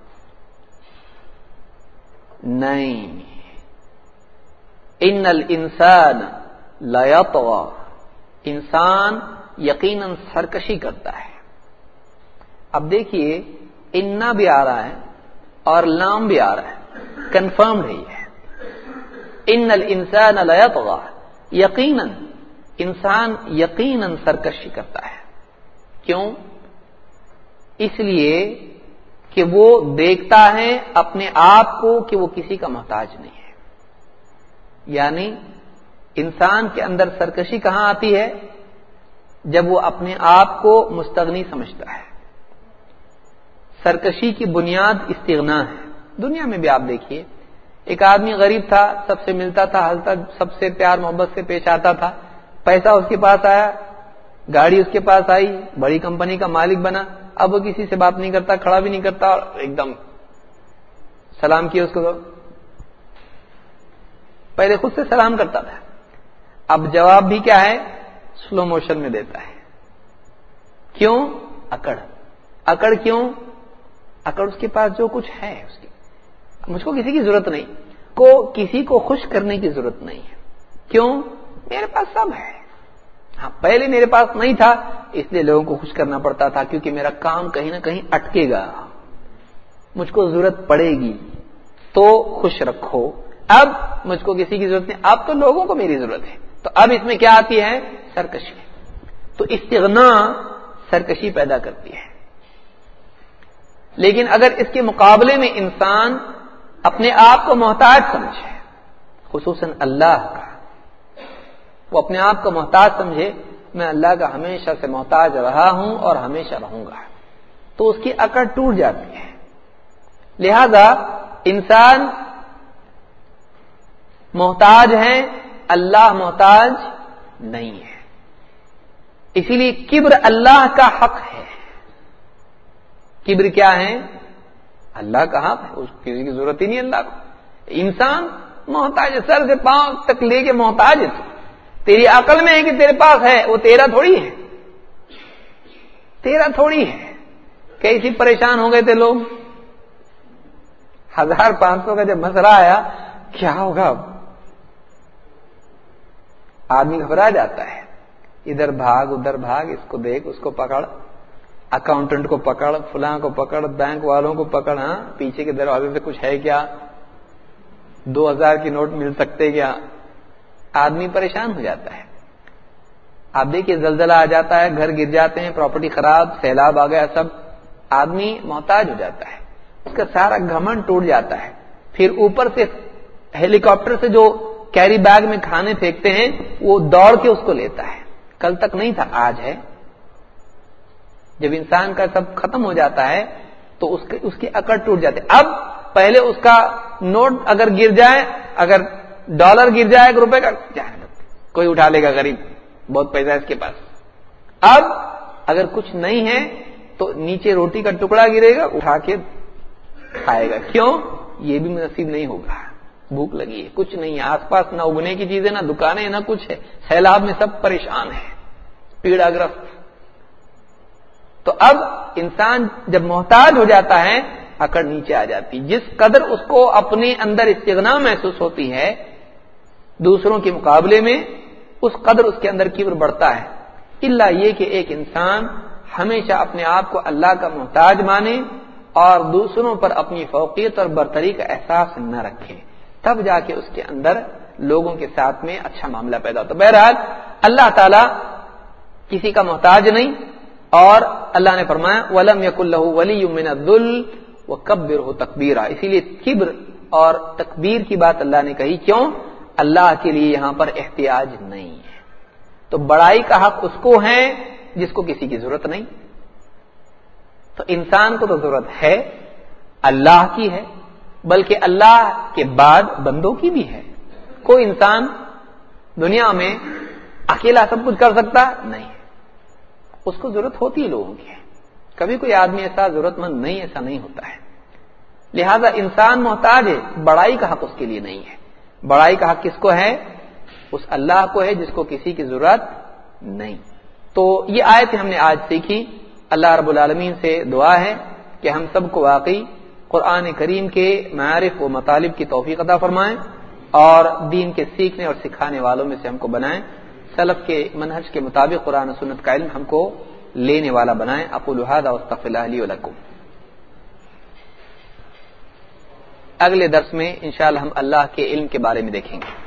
نہیں، ان الانسان لیطغی، انسان یقیناً سرکشی کرتا ہے۔ اب دیکھیے انا بھی آ رہا ہے اور لام بھی آ رہا ہے، کنفرم ہے یہ، ان الانسان لیطغی، یقیناً انسان یقیناً سرکشی کرتا ہے۔ کیوں؟ اس لیے کہ وہ دیکھتا ہے اپنے آپ کو کہ وہ کسی کا محتاج نہیں ہے۔ یعنی انسان کے اندر سرکشی کہاں آتی ہے؟ جب وہ اپنے آپ کو مستغنی سمجھتا ہے۔ سرکشی کی بنیاد استغنا ہے۔ دنیا میں بھی آپ دیکھیے، ایک آدمی غریب تھا، سب سے ملتا تھا، ہلتا، سب سے پیار محبت سے پیش آتا تھا، پیسہ اس کے پاس آیا، گاڑی اس کے پاس آئی، بڑی کمپنی کا مالک بنا، اب وہ کسی سے بات نہیں کرتا، کھڑا بھی نہیں کرتا، اور ایک دم سلام کیا اس کو، پہلے خود سے سلام کرتا تھا، اب جواب بھی کیا ہے؟ سلو موشن میں دیتا ہے۔ کیوں؟ اکڑ۔ اکڑ کیوں؟ اکڑ اس کے پاس جو کچھ ہے، اس کی مجھ کو کسی کی ضرورت نہیں، کو کسی کو خوش کرنے کی ضرورت نہیں ہے۔ کیوں؟ میرے پاس سب ہے۔ ہاں، پہلے میرے پاس نہیں تھا، اس لیے لوگوں کو خوش کرنا پڑتا تھا، کیونکہ میرا کام کہیں نہ کہیں اٹکے گا، مجھ کو ضرورت پڑے گی تو خوش رکھو۔ اب مجھ کو کسی کی ضرورت نہیں، اب تو لوگوں کو میری ضرورت ہے، تو اب اس میں کیا آتی ہے؟ سرکشی۔ تو استغنا سرکشی پیدا کرتی ہے۔ لیکن اگر اس کے مقابلے میں انسان اپنے آپ کو محتاج سمجھے، خصوصاً اللہ کا، وہ اپنے آپ کو محتاج سمجھے، میں اللہ کا ہمیشہ سے محتاج رہا ہوں اور ہمیشہ رہوں گا، تو اس کی اکڑ ٹوٹ جاتی ہے۔ لہذا انسان محتاج ہے، اللہ محتاج نہیں ہے، اسی لیے کبر اللہ کا حق ہے۔ کبر کیا ہے؟ اللہ کا حق ہے، اس کسی کی ضرورت ہی نہیں اللہ کو۔ انسان محتاج ہے، سر سے پاؤں تک لے کے محتاج ہے۔ تیری عقل میں ہے کہ تیرے پاس ہے، وہ تیرا تھوڑی ہے، تیرا تھوڑی ہے۔ کیسی پریشان ہو گئے تھے لوگ، ہزار پانچ سو کا جب مسئلہ آیا، کیا ہوگا؟ آدمی گھبرا جاتا ہے، ادھر بھاگ ادھر بھاگ، اس کو دیکھ، اس کو پکڑ، اکاؤنٹنٹ کو پکڑ، فلاں کو پکڑ، بینک والوں کو پکڑ، ہاں پیچھے کے دروازے سے کچھ ہے کیا، دو ہزار کی نوٹ مل سکتے کیا؟ آدمی پریشان ہو جاتا ہے۔ آپ دیکھیے زلزلہ آ جاتا ہے، گھر گر جاتے ہیں، پراپرٹی خراب، سیلاب آ گیا، سب، آدمی محتاج ہو جاتا ہے، اس کا سارا گھمنڈ ٹوٹ جاتا ہے۔ پھر اوپر سے ہیلی کاپٹر سے جو کیری بیگ میں کھانے پھینکتے ہیں، وہ دوڑ کے اس کو لیتا ہے، کل تک نہیں تھا آج ہے۔ جب انسان کا سب ختم ہو جاتا ہے تو اس کی اس کی اکڑ ٹوٹ جاتی ہے۔ اب پہلے اس کا نوٹ اگر گر جائے، اگر ڈالر گر جائے ایک روپے کا، کوئی اٹھا لے گا، غریب، بہت پیسہ ہے اس کے پاس۔ اب اگر کچھ نہیں ہے تو نیچے روٹی کا ٹکڑا گرے گا، اٹھا کے کھائے گا۔ کیوں؟ یہ بھی نصیب نہیں ہوگا، بھوک لگی ہے، کچھ نہیں ہے آس پاس، نہ اگنے کی چیزیں، نہ دکانیں، نہ کچھ ہے، سیلاب میں سب پریشان ہے، پیڑا گرفت۔ تو اب انسان جب محتاج ہو جاتا ہے، اکڑ نیچے آ جاتی، جس قدر اس کو اپنے اندر استغنا محسوس ہوتی ہے دوسروں کے مقابلے میں، اس قدر اس کے اندر کبر بڑھتا ہے، الا یہ کہ ایک انسان ہمیشہ اپنے آپ کو اللہ کا محتاج مانے اور دوسروں پر اپنی فوقیت اور برتری کا احساس نہ رکھے، تب جا کے اس کے اندر لوگوں کے ساتھ میں اچھا معاملہ پیدا ہوتا۔ بہرحال اللہ تعالی کسی کا محتاج نہیں، اور اللہ نے فرمایا وَلَمْ يَكُنْ لَهُ وَلِيٌّ مِّنَ الذُّلِّ وَكَبِّرْهُ تَكْبِيرًا، اسی لیے کبر اور تکبیر کی بات اللہ نے کہی، کیوں؟ اللہ کے لیے یہاں پر احتیاج نہیں ہے۔ تو بڑائی کا حق اس کو ہے جس کو کسی کی ضرورت نہیں۔ تو انسان کو تو ضرورت ہے، اللہ کی ہے، بلکہ اللہ کے بعد بندوں کی بھی ہے۔ کوئی انسان دنیا میں اکیلا سب کچھ کر سکتا نہیں ہے، اس کو ضرورت ہوتی ہے لوگوں کی۔ کبھی کوئی آدمی ایسا ضرورت مند نہیں، ایسا نہیں ہوتا ہے۔ لہذا انسان محتاج ہے، بڑائی کا حق اس کے لیے نہیں ہے۔ بڑائی کا حق کس کو ہے؟ اس اللہ کو ہے جس کو کسی کی ضرورت نہیں۔ تو یہ آیت ہم نے آج سیکھی۔ اللہ رب العالمین سے دعا ہے کہ ہم سب کو واقعی قرآن کریم کے معارف و مطالب کی توفیق عطا فرمائیں اور دین کے سیکھنے اور سکھانے والوں میں سے ہم کو بنائیں، سلف کے منہج کے مطابق قرآن و سنت کا علم ہم کو لینے والا بنائیں۔ اقول ھذا واستغفر اللہ لی ولکم۔ اگلے درس میں انشاءاللہ ہم اللہ کے علم کے بارے میں دیکھیں گے۔